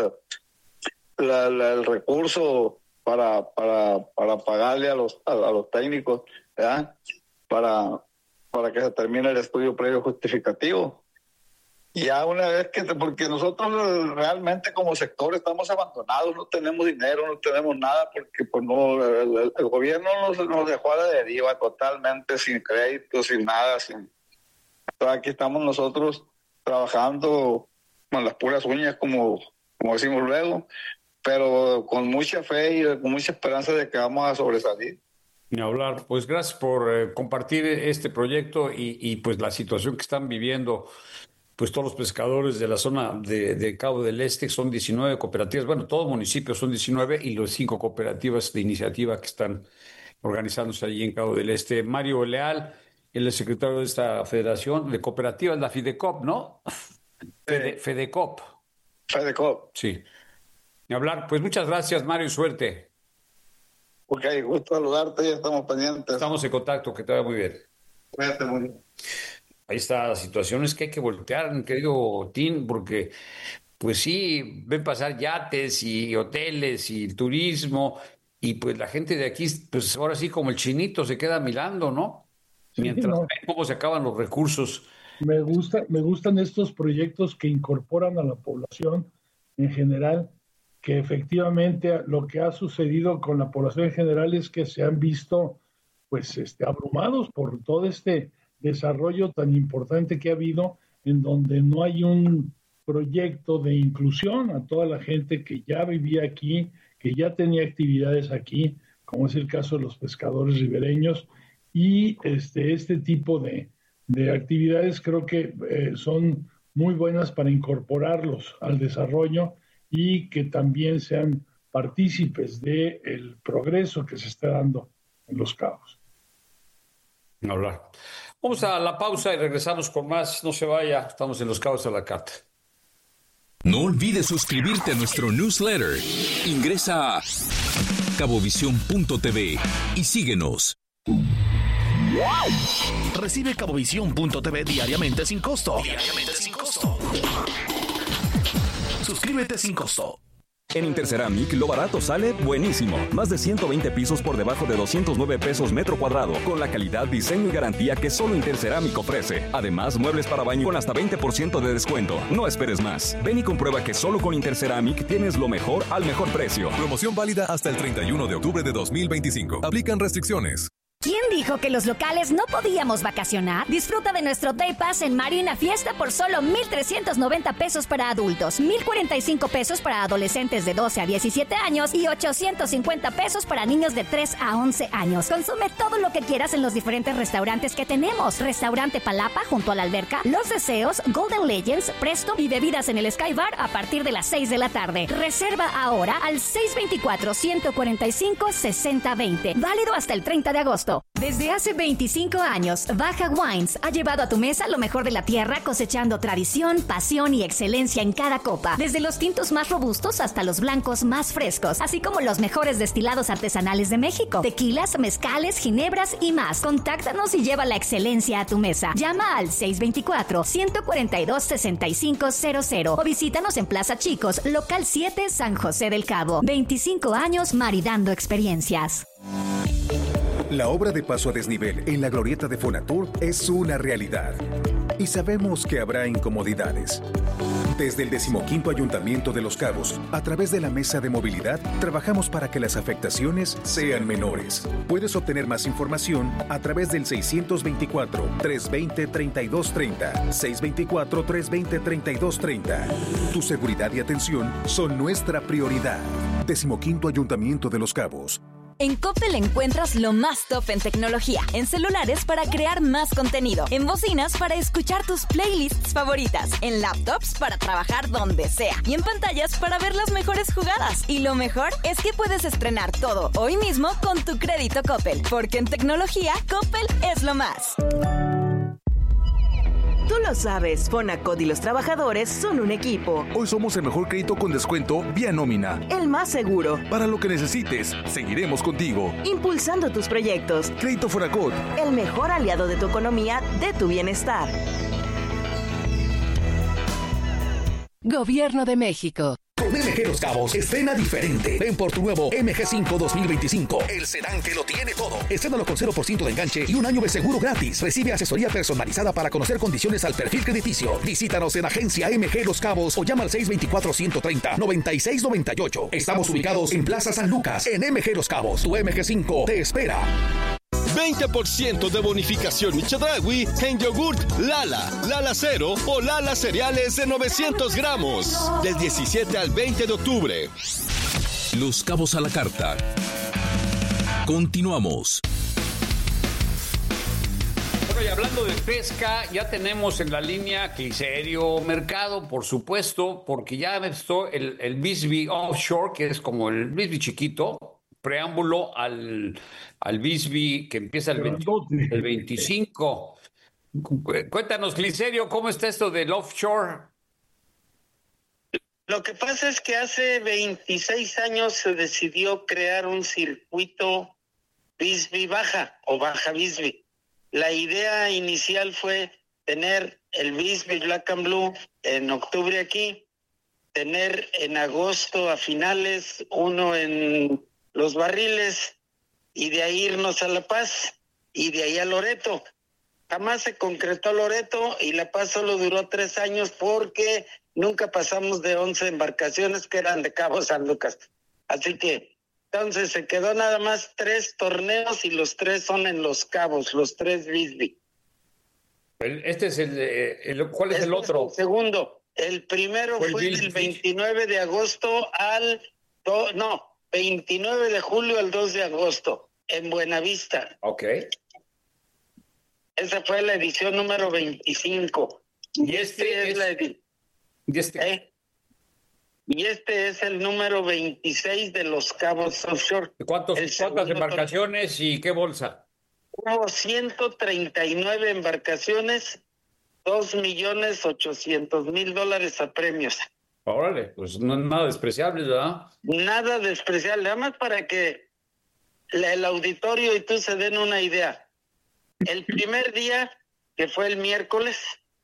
la, la, el recurso para, para, para pagarle a los, a, a los técnicos, ¿verdad? Para, para que se termine el estudio previo justificativo. Y ya una vez que, porque nosotros realmente como sector estamos abandonados, no tenemos dinero, no tenemos nada, porque pues no, el, el gobierno nos, nos dejó a la deriva totalmente, sin crédito, sin nada. Sin... Entonces aquí estamos nosotros trabajando con las puras uñas, como, como decimos luego, pero con mucha fe y con mucha esperanza de que vamos a sobresalir. Ni hablar. Pues gracias por eh, compartir este proyecto y, y pues la situación que están viviendo pues todos los pescadores de la zona de, de Cabo del Este. Son diecinueve cooperativas, bueno, todos los municipios son diecinueve y los cinco cooperativas de iniciativa que están organizándose allí en Cabo del Este. Mario Leal, él es secretario de esta federación de cooperativas, la Fidecop, ¿no? Fede, Fedecop. Fedecop. Sí. Ni hablar. Pues muchas gracias, Mario, y suerte. Ok, gusto saludarte, ya estamos pendientes. Estamos en contacto, que te vaya muy bien. Cuídate muy bien. Ahí está, la situación es que hay que voltear, querido Tim, porque pues sí, ven pasar yates y hoteles y turismo, y pues la gente de aquí, pues ahora sí como el chinito se queda mirando, ¿no? Mientras Sí, no. ven cómo se acaban los recursos. Me gusta, me gustan estos proyectos que incorporan a la población en general, que efectivamente lo que ha sucedido con la población en general es que se han visto pues este, abrumados por todo este desarrollo tan importante que ha habido, en donde no hay un proyecto de inclusión a toda la gente que ya vivía aquí, que ya tenía actividades aquí, como es el caso de los pescadores ribereños, y este, este tipo de, de actividades creo que eh, son muy buenas para incorporarlos al desarrollo y que también sean partícipes del progreso que se está dando en Los Cabos. No hablar. Vamos a la pausa y regresamos con más. No se vaya, estamos en Los Cabos a la Carta. No olvides suscribirte a nuestro newsletter. Ingresa a cabovisión punto t v y síguenos. Recibe cabovisión punto t v diariamente sin costo. Diariamente sin costo. Suscríbete sin costo. En Interceramic, lo barato sale buenísimo. Más de ciento veinte pisos por debajo de doscientos nueve pesos metro cuadrado, con la calidad, diseño y garantía que solo Interceramic ofrece. Además, muebles para baño con hasta veinte por ciento de descuento. No esperes más. Ven y comprueba que solo con Interceramic tienes lo mejor al mejor precio. Promoción válida hasta el treinta y uno de octubre de dos mil veinticinco. Aplican restricciones. ¿Quién dijo que los locales no podíamos vacacionar? Disfruta de nuestro Day Pass en Marina Fiesta por solo mil trescientos noventa pesos para adultos, mil cuarenta y cinco pesos para adolescentes de doce a diecisiete años y ochocientos cincuenta pesos para niños de tres a once años. Consume todo lo que quieras en los diferentes restaurantes que tenemos. Restaurante Palapa junto a la alberca, Los Deseos, Golden Legends, Presto y bebidas en el Sky Bar a partir de las seis de la tarde. Reserva ahora al seis dos cuatro, uno cuatro cinco, seis cero dos cero. Válido hasta el treinta de agosto. Desde hace veinticinco años, Baja Wines ha llevado a tu mesa lo mejor de la tierra, cosechando tradición, pasión y excelencia en cada copa. Desde los tintos más robustos hasta los blancos más frescos, así como los mejores destilados artesanales de México, tequilas, mezcales, ginebras y más. Contáctanos y lleva la excelencia a tu mesa. Llama al seis dos cuatro, uno cuatro dos, seis cinco cero cero o visítanos en Plaza Chicos, local siete, San José del Cabo. veinticinco años maridando experiencias. La obra de paso a desnivel en la glorieta de Fonatur es una realidad. Y sabemos que habrá incomodidades. Desde el decimoquinto Ayuntamiento de Los Cabos, a través de la Mesa de Movilidad, trabajamos para que las afectaciones sean menores. Puedes obtener más información a través del seis dos cuatro, tres dos cero, tres dos tres cero, seis dos cuatro, tres dos cero, tres dos tres cero. Tu seguridad y atención son nuestra prioridad. Decimoquinto Ayuntamiento de Los Cabos. En Coppel encuentras lo más top en tecnología, en celulares para crear más contenido, en bocinas para escuchar tus playlists favoritas, en laptops para trabajar donde sea y en pantallas para ver las mejores jugadas. Y lo mejor es que puedes estrenar todo hoy mismo con tu crédito Coppel, porque en tecnología Coppel es lo más. Tú lo sabes, Fonacot y los trabajadores son un equipo. Hoy somos el mejor crédito con descuento vía nómina. El más seguro. Para lo que necesites, seguiremos contigo. Impulsando tus proyectos. Crédito Fonacot. El mejor aliado de tu economía, de tu bienestar. Gobierno de México. Con M G Los Cabos, estrena diferente. Ven por tu nuevo M G cinco dos mil veinticinco. El sedán que lo tiene todo. Estrénalo con cero por ciento de enganche y un año de seguro gratis. Recibe asesoría personalizada para conocer condiciones al perfil crediticio. Visítanos en Agencia M G Los Cabos o llama al seis dos cuatro, uno tres cero, nueve seis nueve ocho. Estamos ubicados en Plaza San Lucas, en M G Los Cabos. Tu M G cinco te espera. veinte por ciento de bonificación Chedraui en yogurt Lala, Lala Cero o Lala cereales de novecientos gramos. Del diecisiete al veinte de octubre. Los Cabos a la Carta. Continuamos. Bueno, y hablando de pesca, ya tenemos en la línea Clicerio Mercado, por supuesto, porque ya empezó el, el Bisbee Offshore, que es como el Bisbee chiquito, preámbulo al, al Bisbee que empieza el, veinte, el veinticinco. Cuéntanos, Clicerio, ¿cómo está esto del offshore? Lo que pasa es que hace veintiséis años se decidió crear un circuito Bisbee Baja o Baja Bisbee. La idea inicial fue tener el Bisbee Black and Blue en octubre aquí, tener en agosto a finales uno en Los Barriles y de ahí irnos a La Paz y de ahí a Loreto. Jamás se concretó Loreto y La Paz solo duró tres años porque nunca pasamos de once embarcaciones que eran de Cabo San Lucas. Así que entonces se quedó nada más tres torneos y los tres son en Los Cabos, los tres Bisbee. Este es el, el ¿cuál es este el otro? Es el segundo. El primero fue, fue el del veintinueve de agosto al do, no, veintinueve de julio al dos de agosto en Buenavista. Ok. Esa fue la edición número veinticinco. Y este, este es, la edición. ¿Y este? ¿Eh? Y este es el número veintiséis de Los Cabos Offshore. ¿Cuántos, ¿Cuántas embarcaciones torneo. Y qué bolsa? Hubo ciento treinta y nueve embarcaciones, dos millones ochocientos mil dólares a premios. Órale, pues no es nada despreciable, ¿verdad? Nada despreciable, nada más para que el auditorio y tú se den una idea. El primer día, que fue el miércoles,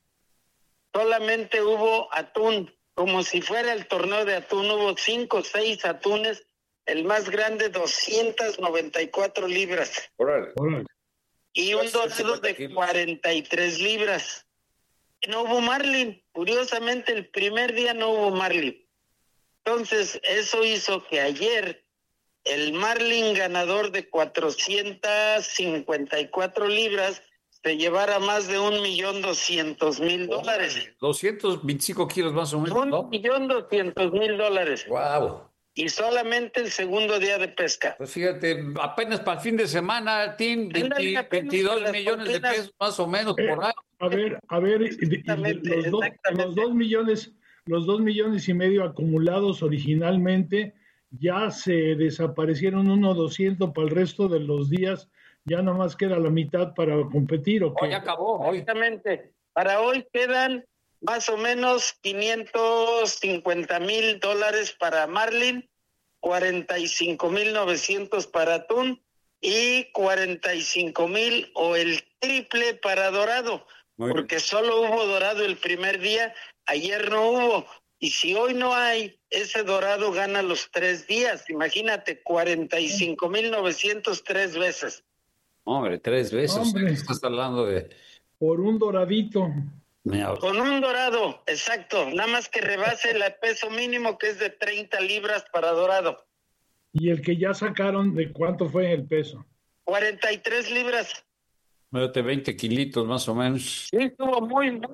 solamente hubo atún, como si fuera el torneo de atún, hubo cinco o seis atunes, el más grande doscientas noventa y cuatro libras. Órale. Órale. Y un dorado de cuarenta y tres libras. No hubo marlin, curiosamente el primer día no hubo marlin. Entonces eso hizo que ayer el marlin ganador de cuatrocientas cincuenta y cuatro libras se llevara más de un millón doscientos mil dólares. doscientos veinticinco kilos más o menos, ¿no? Un millón doscientos mil dólares. Wow. Y solamente el segundo día de pesca. Pues fíjate, apenas para el fin de semana, Tim, veinte, veintidós millones de pesos más o menos eh, por año. A ver, a ver, los, do, los dos millones, los dos millones y medio acumulados originalmente ya se desaparecieron uno doscientos para el resto de los días, ya nada más queda la mitad para competir, ¿o qué? Hoy acabó, hoy. Exactamente. Para hoy quedan más o menos quinientos cincuenta mil dólares para marlin, cuarenta y cinco mil novecientos para atún y cuarenta y cinco mil o el triple para dorado, Muy porque bien. Solo hubo dorado el primer día, ayer no hubo. Y si hoy no hay, ese dorado gana los tres días. Imagínate, cuarenta y cinco mil novecientos tres veces. Hombre, tres veces. Hombre. Estás hablando de... Por un doradito. Con un dorado, exacto. Nada más que rebase el peso mínimo, que es de treinta libras para dorado. ¿Y el que ya sacaron, de cuánto fue el peso? cuarenta y tres libras. Médate veinte kilitos más o menos. Sí, estuvo muy, muy,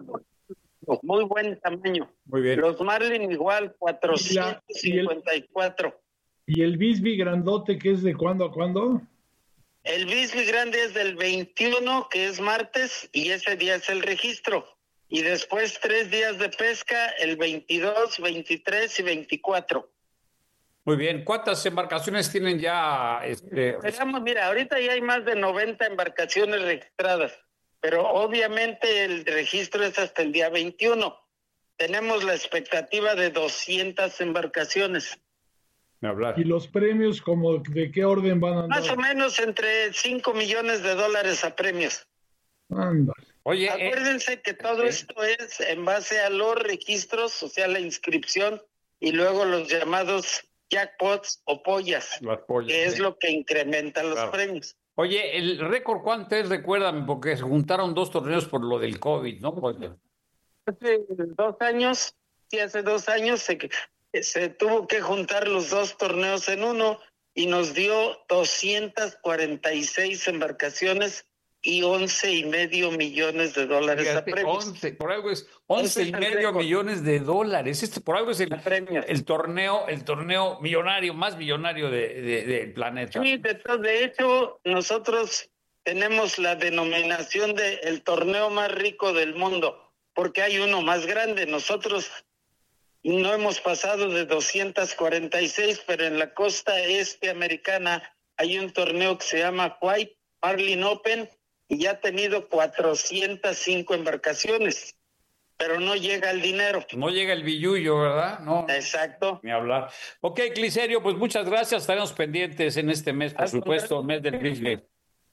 muy buen tamaño. Muy bien. Los marlin igual, cuatrocientos cincuenta y cuatro. ¿Y el Bisbee grandote, que es de cuándo a cuándo? El Bisbee grande es del veintiuno, que es martes, y ese día es el registro. Y después tres días de pesca, el veintidós, veintitrés y veinticuatro. Muy bien. ¿Cuántas embarcaciones tienen ya? Este... Esperamos, mira, ahorita ya hay más de noventa embarcaciones registradas, pero obviamente el registro es hasta el día veintiuno. Tenemos la expectativa de doscientas embarcaciones. Hablar. ¿Y los premios, como de qué orden van a andar? Más o menos entre cinco millones de dólares a premios. Ándale. Oye, acuérdense eh, que todo eh, esto es en base a los registros, o sea, la inscripción, y luego los llamados jackpots o pollas, pollas que es sí. lo que incrementa los claro. premios. Oye, el récord, ¿cuánto es? Recuérdame, porque se juntaron dos torneos por lo del COVID, ¿no? Hace dos años, sí, hace dos años se, se tuvo que juntar los dos torneos en uno y nos dio doscientas cuarenta y seis embarcaciones y once y medio millones de dólares Fíjate, a premios. once, por algo es once y medio millones de dólares. Este por algo es el, el torneo, el torneo millonario, más millonario de, de, del planeta. Sí, de, de hecho, nosotros tenemos la denominación de el torneo más rico del mundo, porque hay uno más grande. Nosotros no hemos pasado de doscientas cuarenta y seis, pero en la costa este americana hay un torneo que se llama White Marlin Open, y ya ha tenido cuatrocientas cinco embarcaciones, pero no llega el dinero. No llega el billullo, ¿verdad? No. Exacto. Ni hablar. Ok, Cliserio, pues muchas gracias. Estaremos pendientes en este mes, por supuesto, mes del Bisbee.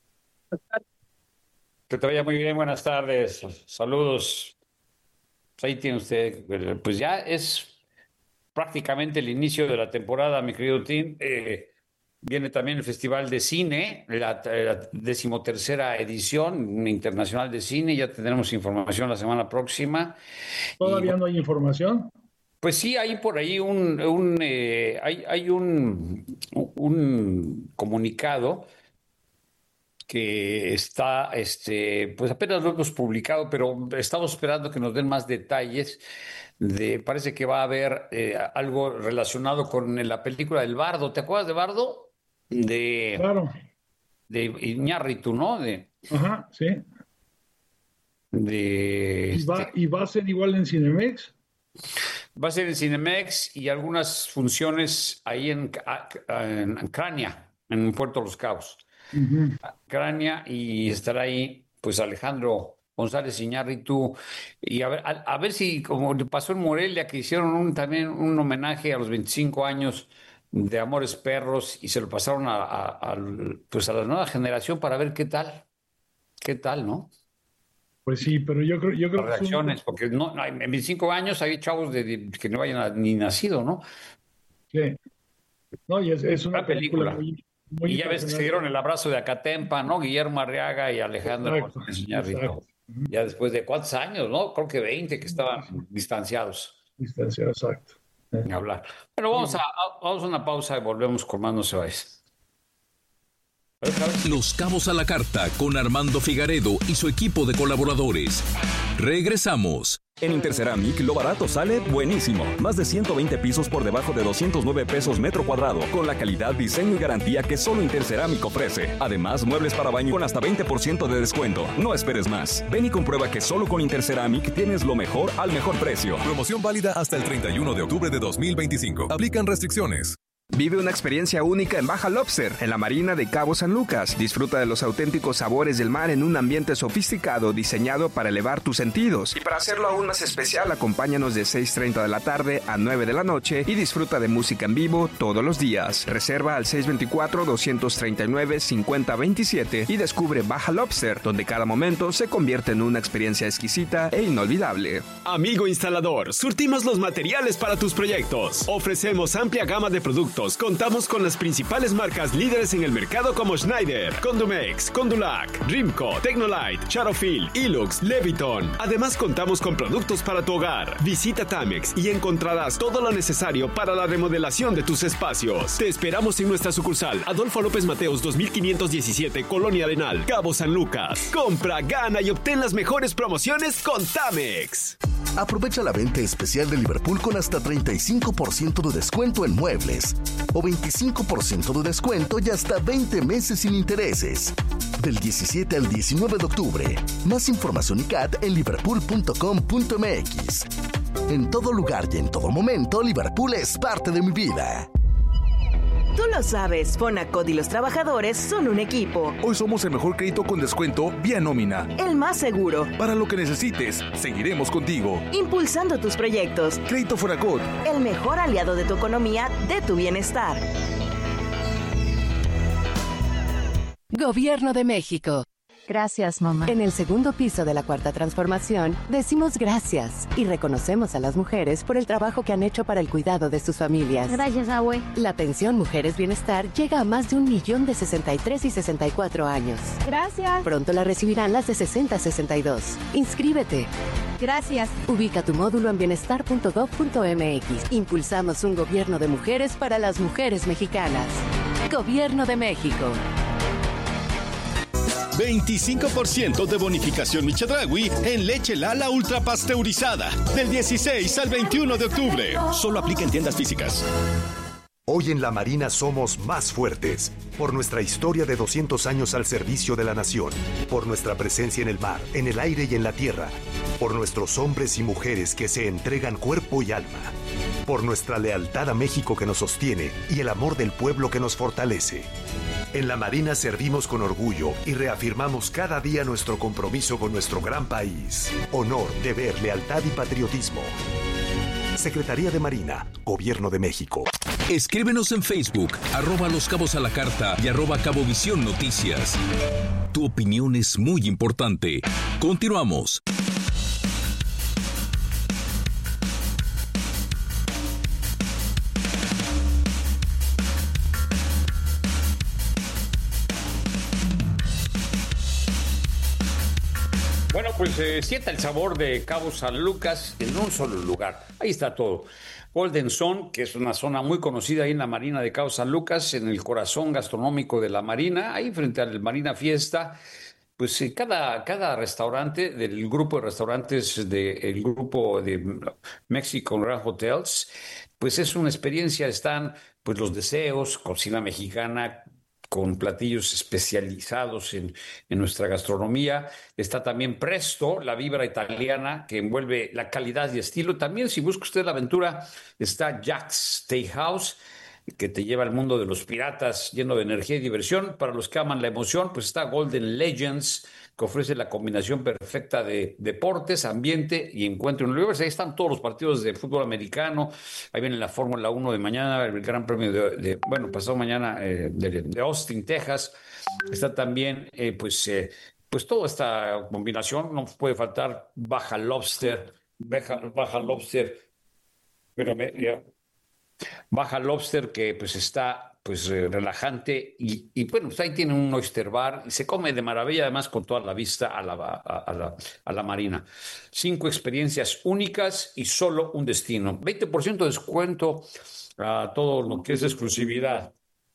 Que te vaya muy bien, buenas tardes. Saludos. Pues ahí tiene usted, pues ya es prácticamente el inicio de la temporada, mi querido Tim. Eh, Viene también el Festival de Cine, la, la decimotercera edición internacional de cine. Ya tendremos información la semana próxima. ¿Todavía y, no hay información? Pues sí, hay por ahí un, un eh, hay, hay un, un comunicado que está, este, pues apenas lo hemos publicado, pero estamos esperando que nos den más detalles. De, parece que va a haber eh, algo relacionado con la película del Bardo. ¿Te acuerdas de Bardo? De, claro. De Iñárritu, ¿no? De, Ajá, sí. De, ¿Y va, este, ¿Y va a ser igual en Cinemex? Va a ser en Cinemex y algunas funciones ahí en, en, en Crania, en Puerto Los Cabos. Uh-huh. Crania, y estará ahí, pues, Alejandro González Iñárritu, y a ver, a, a ver si, como le pasó en Morelia, que hicieron un, también un homenaje a los veinticinco años de Amores Perros y se lo pasaron a, a, a, pues a la nueva generación para ver qué tal, qué tal, ¿no? Pues sí, pero yo creo, yo creo Las reacciones, que son... porque no, en veinticinco años hay chavos de, de, que no vayan a, ni nacido, ¿no? Sí. No, y es, es una, una película, película muy, muy y ya ves que se dieron el abrazo de Acatempa, ¿no? Guillermo Arriaga y Alejandro González Iñárritu. Ya después de cuántos años, ¿no? Creo que veinte que estaban sí. distanciados. Distanciados, exacto. Ni hablar. Pero vamos a, vamos a una pausa y volvemos con más No Se Vayas. Los Cabos a la Carta con Armando Figaredo y su equipo de colaboradores. Regresamos. En Interceramic, lo barato sale buenísimo. Más de ciento veinte pisos por debajo de doscientos nueve pesos metro cuadrado, con la calidad, diseño y garantía que solo Interceramic ofrece. Además, muebles para baño con hasta veinte por ciento de descuento. No esperes más. Ven y comprueba que solo con Interceramic tienes lo mejor al mejor precio. Promoción válida hasta el treinta y uno de octubre de dos mil veinticinco. Aplican restricciones. Vive una experiencia única en Baja Lobster, en la marina de Cabo San Lucas. Disfruta de los auténticos sabores del mar en un ambiente sofisticado diseñado para elevar tus sentidos. Y para hacerlo aún más especial, acompáñanos de seis treinta de la tarde a nueve de la noche y disfruta de música en vivo todos los días. Reserva al seis dos cuatro, dos tres nueve, cinco cero dos siete y descubre Baja Lobster, donde cada momento se convierte en una experiencia exquisita e inolvidable. Amigo instalador, surtimos los materiales para tus proyectos. Ofrecemos amplia gama de productos. Contamos con las principales marcas líderes en el mercado como Schneider, Condumex, Condulac, Rimco, Tecnolite, Charofil, Ilux, Leviton. Además contamos con productos para tu hogar. Visita Tamex y encontrarás todo lo necesario para la remodelación de tus espacios. Te esperamos en nuestra sucursal Adolfo López Mateos dos mil quinientos diecisiete, Colonia Arenal, Cabo San Lucas. Compra, gana y obtén las mejores promociones con Tamex. Aprovecha la venta especial de Liverpool con hasta treinta y cinco por ciento de descuento en muebles o veinticinco por ciento de descuento y hasta veinte meses sin intereses. Del diecisiete al diecinueve de octubre. Más información y C A T en liverpool punto com punto m x. En todo lugar y en todo momento, Liverpool es parte de mi vida. Tú lo sabes, Fonacot y los trabajadores son un equipo. Hoy somos el mejor crédito con descuento vía nómina. El más seguro. Para lo que necesites, seguiremos contigo. Impulsando tus proyectos. Crédito Fonacot. El mejor aliado de tu economía, de tu bienestar. Gobierno de México. Gracias, mamá. En el segundo piso de la Cuarta Transformación, decimos gracias y reconocemos a las mujeres por el trabajo que han hecho para el cuidado de sus familias. Gracias, abue. La pensión Mujeres Bienestar llega a más de un millón de sesenta y tres y sesenta y cuatro años. Gracias. Pronto la recibirán las de sesenta a sesenta y dos. Inscríbete. Gracias. Ubica tu módulo en bienestar punto gov punto m x. Impulsamos un gobierno de mujeres para las mujeres mexicanas. Gobierno de México. veinticinco por ciento de bonificación Chedraui en leche Lala ultra pasteurizada. Del dieciséis al veintiuno de octubre. Solo aplica en tiendas físicas. Hoy en la Marina somos más fuertes, por nuestra historia de doscientos años al servicio de la nación, por nuestra presencia en el mar, en el aire y en la tierra, por nuestros hombres y mujeres que se entregan cuerpo y alma, por nuestra lealtad a México que nos sostiene y el amor del pueblo que nos fortalece. En la Marina servimos con orgullo y reafirmamos cada día nuestro compromiso con nuestro gran país. Honor, deber, lealtad y patriotismo. Secretaría de Marina, Gobierno de México. Escríbenos en Facebook, arroba Los Cabos a la Carta y arroba Cabovisión Noticias. Tu opinión es muy importante. Continuamos. Bueno, pues eh, sienta el sabor de Cabo San Lucas en un solo lugar. Ahí está todo. Golden Zone, que es una zona muy conocida ahí en la Marina de Cabo San Lucas, en el corazón gastronómico de la Marina, ahí frente al Marina Fiesta. Pues eh, cada, cada restaurante del grupo de restaurantes del grupo de Mexican Grand Hotels, pues es una experiencia. Están pues los deseos, cocina mexicana, con platillos especializados en, en nuestra gastronomía. Está también Presto, la vibra italiana que envuelve la calidad y estilo. También, si busca usted la aventura, está Jack's Steakhouse, que te lleva al mundo de los piratas, lleno de energía y diversión. Para los que aman la emoción, pues está Golden Legends, que ofrece la combinación perfecta de deportes, ambiente y encuentro en el universo. Ahí están todos los partidos de fútbol americano. Ahí viene la Fórmula uno de mañana, el Gran Premio de, de bueno, pasado mañana eh, de, de Austin, Texas. Está también, eh, pues, eh, pues toda esta combinación. No puede faltar Baja Lobster, Baja, Baja Lobster, pero me, ya. Baja Lobster, que pues está pues eh, relajante y, y bueno, pues ahí tiene un oyster bar y se come de maravilla, además con toda la vista a la, a, a la, a la marina. Cinco experiencias únicas y solo un destino. veinte por ciento de descuento a todo lo que es exclusividad.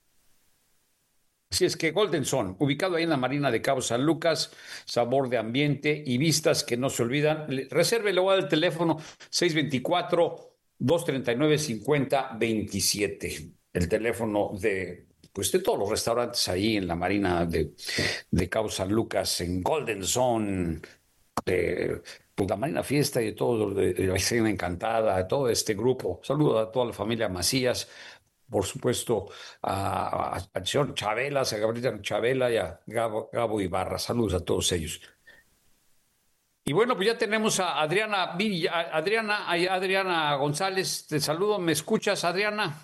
Así es que Golden Zone, ubicado ahí en la Marina de Cabo San Lucas, sabor de ambiente y vistas que no se olvidan. Reserve, le voy a dar el teléfono seis dos cuatro, dos tres nueve, cinco cero dos siete, el teléfono de, pues, de todos los restaurantes ahí en la Marina de, de Cabo San Lucas, en Golden Zone, de pues, la Marina Fiesta y de todo, de, de la Escena Encantada, de todo este grupo. Saludos a toda la familia Macías, por supuesto a, a, a señor Chabela, a Gabriela Chabela y a Gabo, Gabo Ibarra. Saludos a todos ellos. Y bueno, pues ya tenemos a Adriana Villa, Adriana, Adriana González, te saludo, ¿me escuchas, Adriana?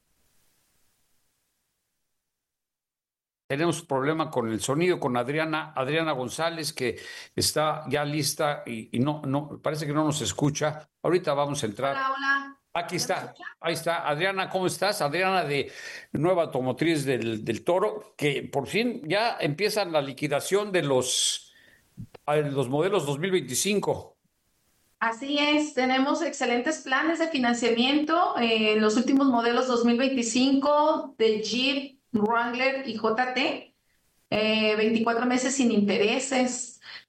Tenemos un problema con el sonido con Adriana, Adriana González, que está ya lista y, y no, no, parece que no nos escucha. Ahorita vamos a entrar. Hola, hola. Aquí está, ahí está. Adriana, ¿cómo estás? Adriana de Nueva Automotriz del, del Toro, que por fin ya empiezan la liquidación de los... los modelos dos mil veinticinco. Así es, tenemos excelentes planes de financiamiento en eh, los últimos modelos dos mil veinticinco de Jeep, Wrangler y J T, eh, veinticuatro meses sin intereses.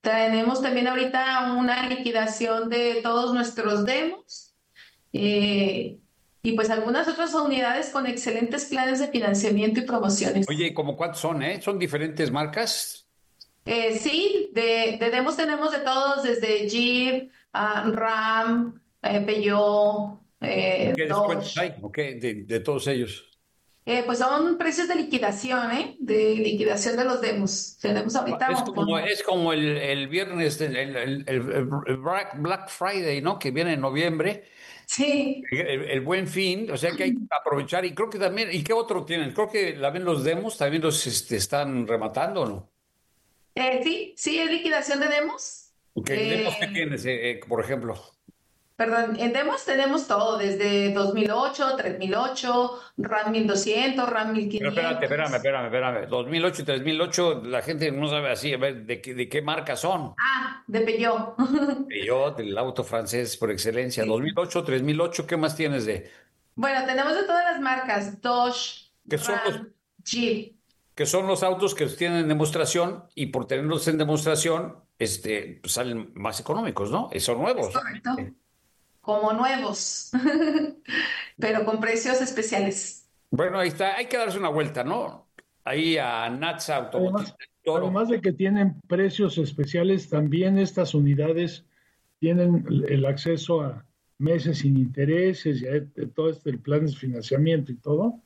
Tenemos también ahorita una liquidación de todos nuestros demos eh, y pues algunas otras unidades con excelentes planes de financiamiento y promociones. Oye, ¿cómo cuántos son, eh? ¿Son diferentes marcas? Eh, sí, de, de demos tenemos de todos, desde Jeep, uh, Ram, eh, Peugeot, eh, ¿Qué Dodge. descuentos hay? Okay, de, de todos ellos. Eh, pues son precios de liquidación, ¿eh? De liquidación de los demos. Tenemos ahorita... Es como, es como el, el viernes, el, el, el, el Black, Black Friday, ¿no? Que viene en noviembre. Sí. El, el Buen Fin, o sea que hay que aprovechar. Y creo que también, ¿y qué otro tienen? Creo que también los demos también los este, están rematando, ¿no? Eh, sí, sí, es liquidación de demos. Ok, Eh, ¿demos qué tienes, eh, eh, por ejemplo? Perdón, en demos tenemos todo, desde dos mil ocho, tres mil ocho, RAM mil doscientos, RAM mil Pero quinientos. espérate, espérame, espérame, espérame. dos mil ocho y tres mil ocho, la gente no sabe así, a ver, ¿de qué, de qué marca son? Ah, de Peugeot. Peugeot, el auto francés por excelencia. dos mil ocho, tres mil ocho, ¿qué más tienes de? Bueno, tenemos de todas las marcas, Dodge, Que son los, Ram, Jeep. que son los autos que tienen demostración y por tenerlos en demostración, este, pues salen más económicos, ¿no? Y son nuevos. Es correcto. Como nuevos, pero con precios especiales. Bueno, ahí está, hay que darse una vuelta, ¿no? Ahí a Natsa Automotriz. Además, además de que tienen precios especiales, también estas unidades tienen el acceso a meses sin intereses y a todo este plan de financiamiento y todo.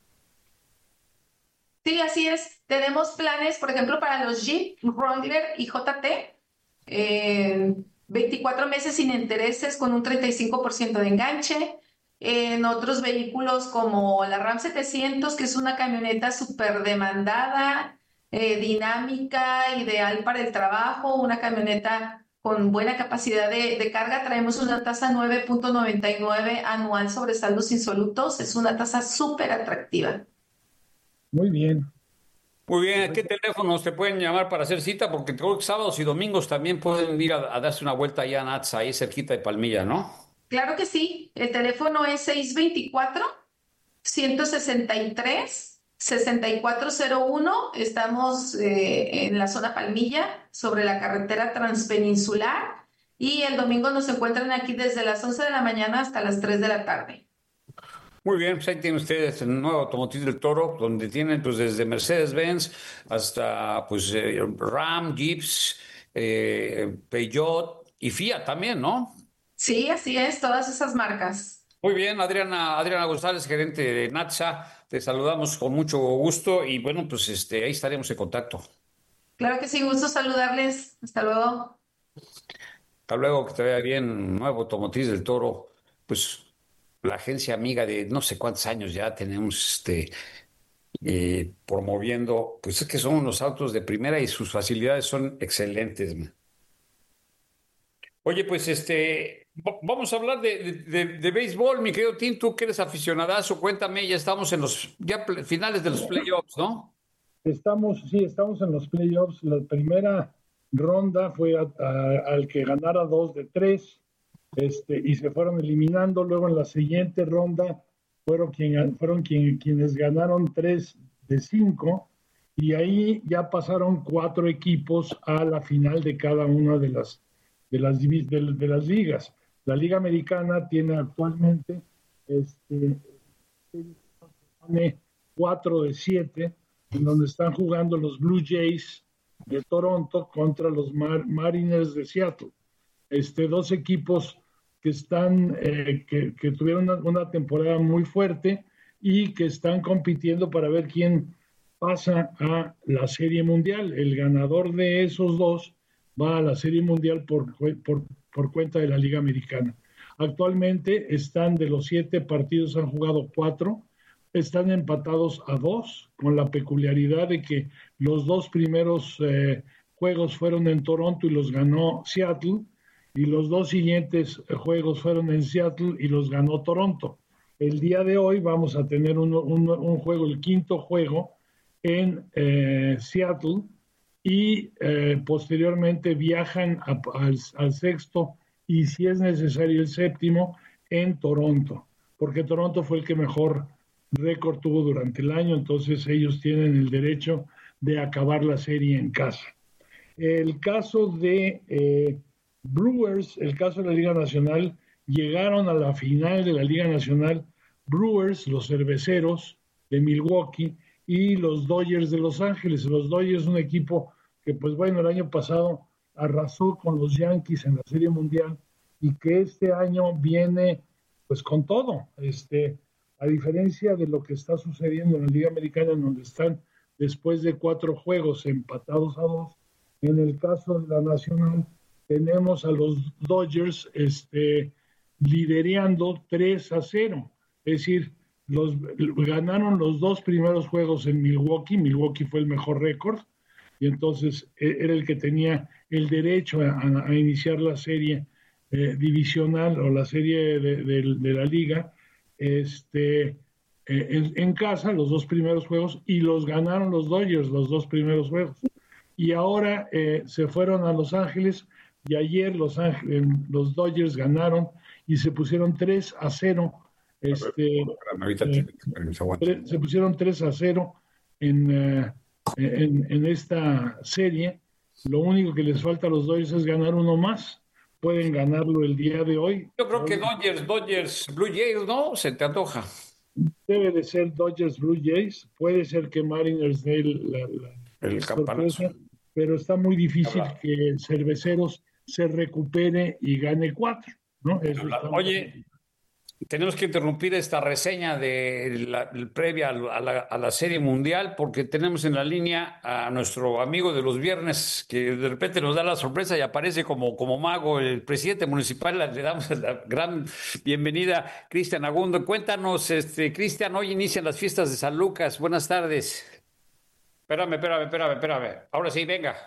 Sí, así es. Tenemos planes, por ejemplo, para los Jeep, Wrangler y J T. Eh, veinticuatro meses sin intereses con un treinta y cinco por ciento de enganche. En otros vehículos como la Ram setecientos, que es una camioneta súper demandada, eh, dinámica, ideal para el trabajo, una camioneta con buena capacidad de, de carga, traemos una tasa nueve punto noventa y nueve anual sobre saldos insolutos. Es una tasa súper atractiva. Muy bien. Muy bien, ¿a qué teléfonos te pueden llamar para hacer cita? Porque creo que sábados y domingos también pueden ir a, a darse una vuelta allá a Natsa, ahí cerquita de Palmilla, ¿no? Claro que sí. El teléfono es seis dos cuatro, uno seis tres, seis cuatro cero uno. Estamos eh, en la zona Palmilla, sobre la carretera transpeninsular. Y el domingo nos encuentran aquí desde las once de la mañana hasta las tres de la tarde. Muy bien, pues ahí tienen ustedes el nuevo Automotriz del Toro, donde tienen pues desde Mercedes-Benz hasta pues eh, Ram, Jeeps, eh, Peugeot y Fiat también, ¿no? Sí, así es, todas esas marcas. Muy bien, Adriana, Adriana González, gerente de Natsa, te saludamos con mucho gusto y bueno, pues este, ahí estaremos en contacto. Claro que sí, gusto saludarles. Hasta luego. Hasta luego, que te vaya bien, nuevo Automotriz del Toro, pues la agencia amiga de no sé cuántos años ya tenemos este, eh, promoviendo, pues es que son unos autos de primera y sus facilidades son excelentes. Man. Oye, pues este, vamos a hablar de, de, de, de béisbol, mi querido Tim, tú que eres aficionadazo, cuéntame, ya estamos en los ya finales de los playoffs, ¿no? Estamos, sí, estamos en los playoffs. La primera ronda fue a, a, al que ganara dos de tres. Este, y se fueron eliminando. Luego en la siguiente ronda fueron, quien, fueron quien, quienes ganaron tres de cinco y ahí ya pasaron cuatro equipos a la final de cada una de las, de las, de, de las ligas. La Liga Americana tiene actualmente este, cuatro de siete, en donde están jugando los Blue Jays de Toronto contra los Mar- Mariners de Seattle. Este, dos equipos que están eh, que, que tuvieron una, una temporada muy fuerte y que están compitiendo para ver quién pasa a la Serie Mundial. El ganador de esos dos va a la Serie Mundial por, por, por cuenta de la Liga Americana. Actualmente están de los siete partidos, han jugado cuatro, están empatados a dos, con la peculiaridad de que los dos primeros eh, juegos fueron en Toronto y los ganó Seattle, y los dos siguientes juegos fueron en Seattle y los ganó Toronto. El día de hoy vamos a tener un, un, un juego, el quinto juego en eh, Seattle, y eh, posteriormente viajan a, a, al, al sexto y si es necesario el séptimo en Toronto, porque Toronto fue el que mejor récord tuvo durante el año, entonces ellos tienen el derecho de acabar la serie en casa. El caso de eh, Brewers, el caso de la Liga Nacional, llegaron a la final de la Liga Nacional Brewers, los cerveceros de Milwaukee, y los Dodgers de Los Ángeles. Los Dodgers, un equipo que, pues bueno, el año pasado arrasó con los Yankees en la Serie Mundial y que este año viene pues con todo, este, a diferencia de lo que está sucediendo en la Liga Americana, en donde están después de cuatro juegos empatados a dos. En el caso de la Nacional tenemos a los Dodgers este, liderando tres a cero, es decir, Los, ganaron los dos primeros juegos en Milwaukee. Milwaukee fue el mejor récord y entonces era el que tenía el derecho a, a iniciar la serie eh, divisional o la serie de, de, de la liga este, eh, en, en casa, los dos primeros juegos, y los ganaron los Dodgers los dos primeros juegos. Y ahora eh, se fueron a Los Ángeles y ayer los, Ángeles, los Dodgers ganaron y se pusieron tres a cero. Este, eh, se pusieron tres a cero en, uh, en, en esta serie. Lo único que les falta a los Dodgers es ganar uno más. Pueden ganarlo el día de hoy. Yo creo que Dodgers, Dodgers, Blue Jays, ¿no? Se te antoja. Debe de ser Dodgers, Blue Jays. Puede ser que Mariners dé la, la, el la campanazo. sorpresa, pero está muy difícil que Cerveceros se recupere y gane cuatro, ¿no? Eso está Oye, muy... tenemos que interrumpir esta reseña de la, la previa a la, a la Serie Mundial porque tenemos en la línea a nuestro amigo de los viernes que de repente nos da la sorpresa y aparece como, como mago, el presidente municipal. Le damos la gran bienvenida, Cristian Agundo. Cuéntanos, este, Cristian, hoy inician las fiestas de San Lucas. Buenas tardes. Espérame, espérame, espérame, espérame. Ahora sí, venga.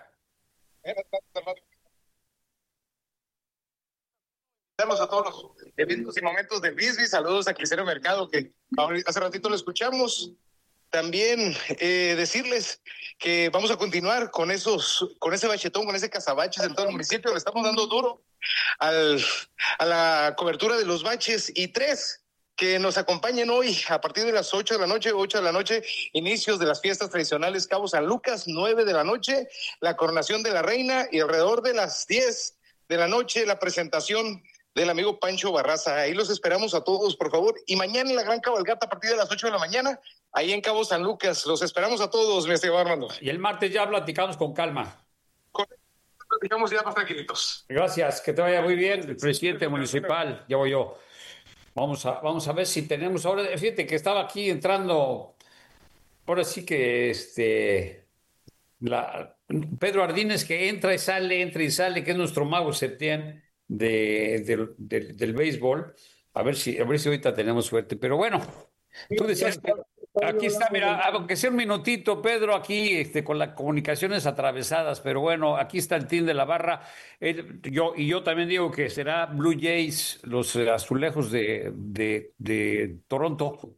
Invitamos a todos los eventos y momentos de Bisbee. Saludos a Cristiano Mercado, que hace ratito lo escuchamos. También eh, decirles que vamos a continuar con esos, con ese bachetón, con ese cazabaches en todo el municipio. Le estamos dando duro al, a la cobertura de los baches. Y tres, que nos acompañen hoy a partir de las ocho de la noche, ocho de la noche, inicios de las fiestas tradicionales Cabo San Lucas, nueve de la noche, la coronación de la reina, y alrededor de las diez de la noche la presentación del amigo Pancho Barraza. Ahí los esperamos a todos, por favor. Y mañana en la gran cabalgata a partir de las ocho de la mañana, ahí en Cabo San Lucas. Los esperamos a todos, mi estimado Armando. Y el martes ya platicamos con calma. Platicamos ya más tranquilitos. Gracias, que te vaya muy bien, el presidente municipal. Ya voy yo. Vamos a, vamos a ver si tenemos ahora. Fíjate que estaba aquí entrando. Ahora sí que este. La, Pedro Ardínez, que entra y sale, entra y sale, que es nuestro mago Septién de, de, de, del béisbol. A ver si, a ver si ahorita tenemos suerte. Pero bueno, tú decías que aquí está, mira, aunque sea un minutito, Pedro, aquí este, con las comunicaciones atravesadas, pero bueno, aquí está el team de la barra. El, yo, y yo también digo que será Blue Jays, los azulejos de, de, de Toronto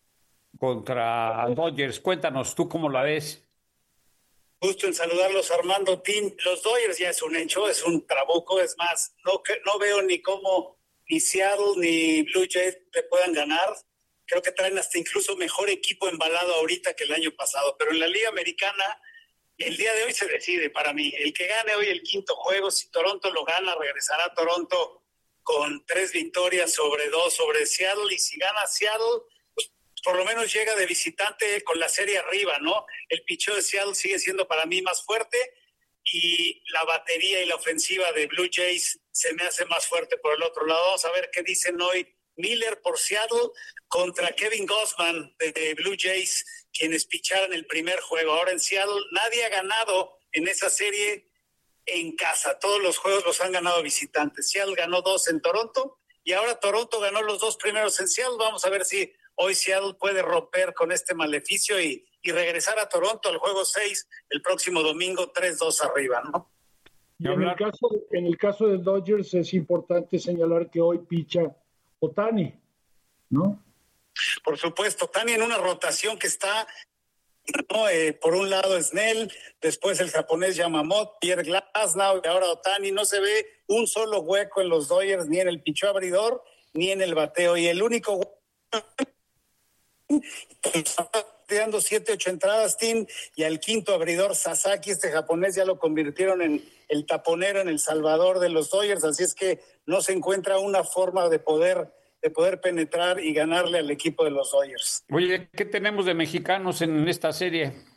contra Dodgers. Cuéntanos, ¿tú cómo la ves? Gusto en saludarlos, Armando. Team, los Dodgers ya es un hecho, es un trabuco, es más, no, no veo ni cómo ni Seattle ni Blue Jays le puedan ganar. Creo que traen hasta incluso mejor equipo embalado ahorita que el año pasado, pero en la Liga Americana el día de hoy se decide para mí. El que gane hoy el quinto juego, si Toronto lo gana, regresará a Toronto con tres victorias sobre dos sobre Seattle, y si gana Seattle, pues por lo menos llega de visitante con la serie arriba, ¿no? El picheo de Seattle sigue siendo para mí más fuerte y la batería y la ofensiva de Blue Jays se me hace más fuerte por el otro lado. Vamos a ver qué dicen hoy Miller por Seattle contra Kevin Gausman de Blue Jays, quienes picharon el primer juego. Ahora en Seattle nadie ha ganado en esa serie en casa, todos los juegos los han ganado visitantes. Seattle ganó dos en Toronto y ahora Toronto ganó los dos primeros en Seattle. Vamos a ver si hoy Seattle puede romper con este maleficio y, y regresar a Toronto al juego seis el próximo domingo tres dos arriba, ¿no? Y en el caso, en el caso de Dodgers es importante señalar que hoy picha Ohtani, ¿no? Por supuesto, Ohtani en una rotación que está, ¿no? Eh, por un lado Snell, después el japonés Yamamoto, Pierre Glasnow y ahora Ohtani. No se ve un solo hueco en los Dodgers, ni en el picheo abridor, ni en el bateo. Y el único hueco bateando siete, ocho entradas, Tim, y al quinto abridor Sasaki, este japonés, ya lo convirtieron en el taponero, en el salvador de los Dodgers, así es que no se encuentra una forma de poder, de poder penetrar y ganarle al equipo de los Dodgers. Oye, ¿qué tenemos de mexicanos en esta serie?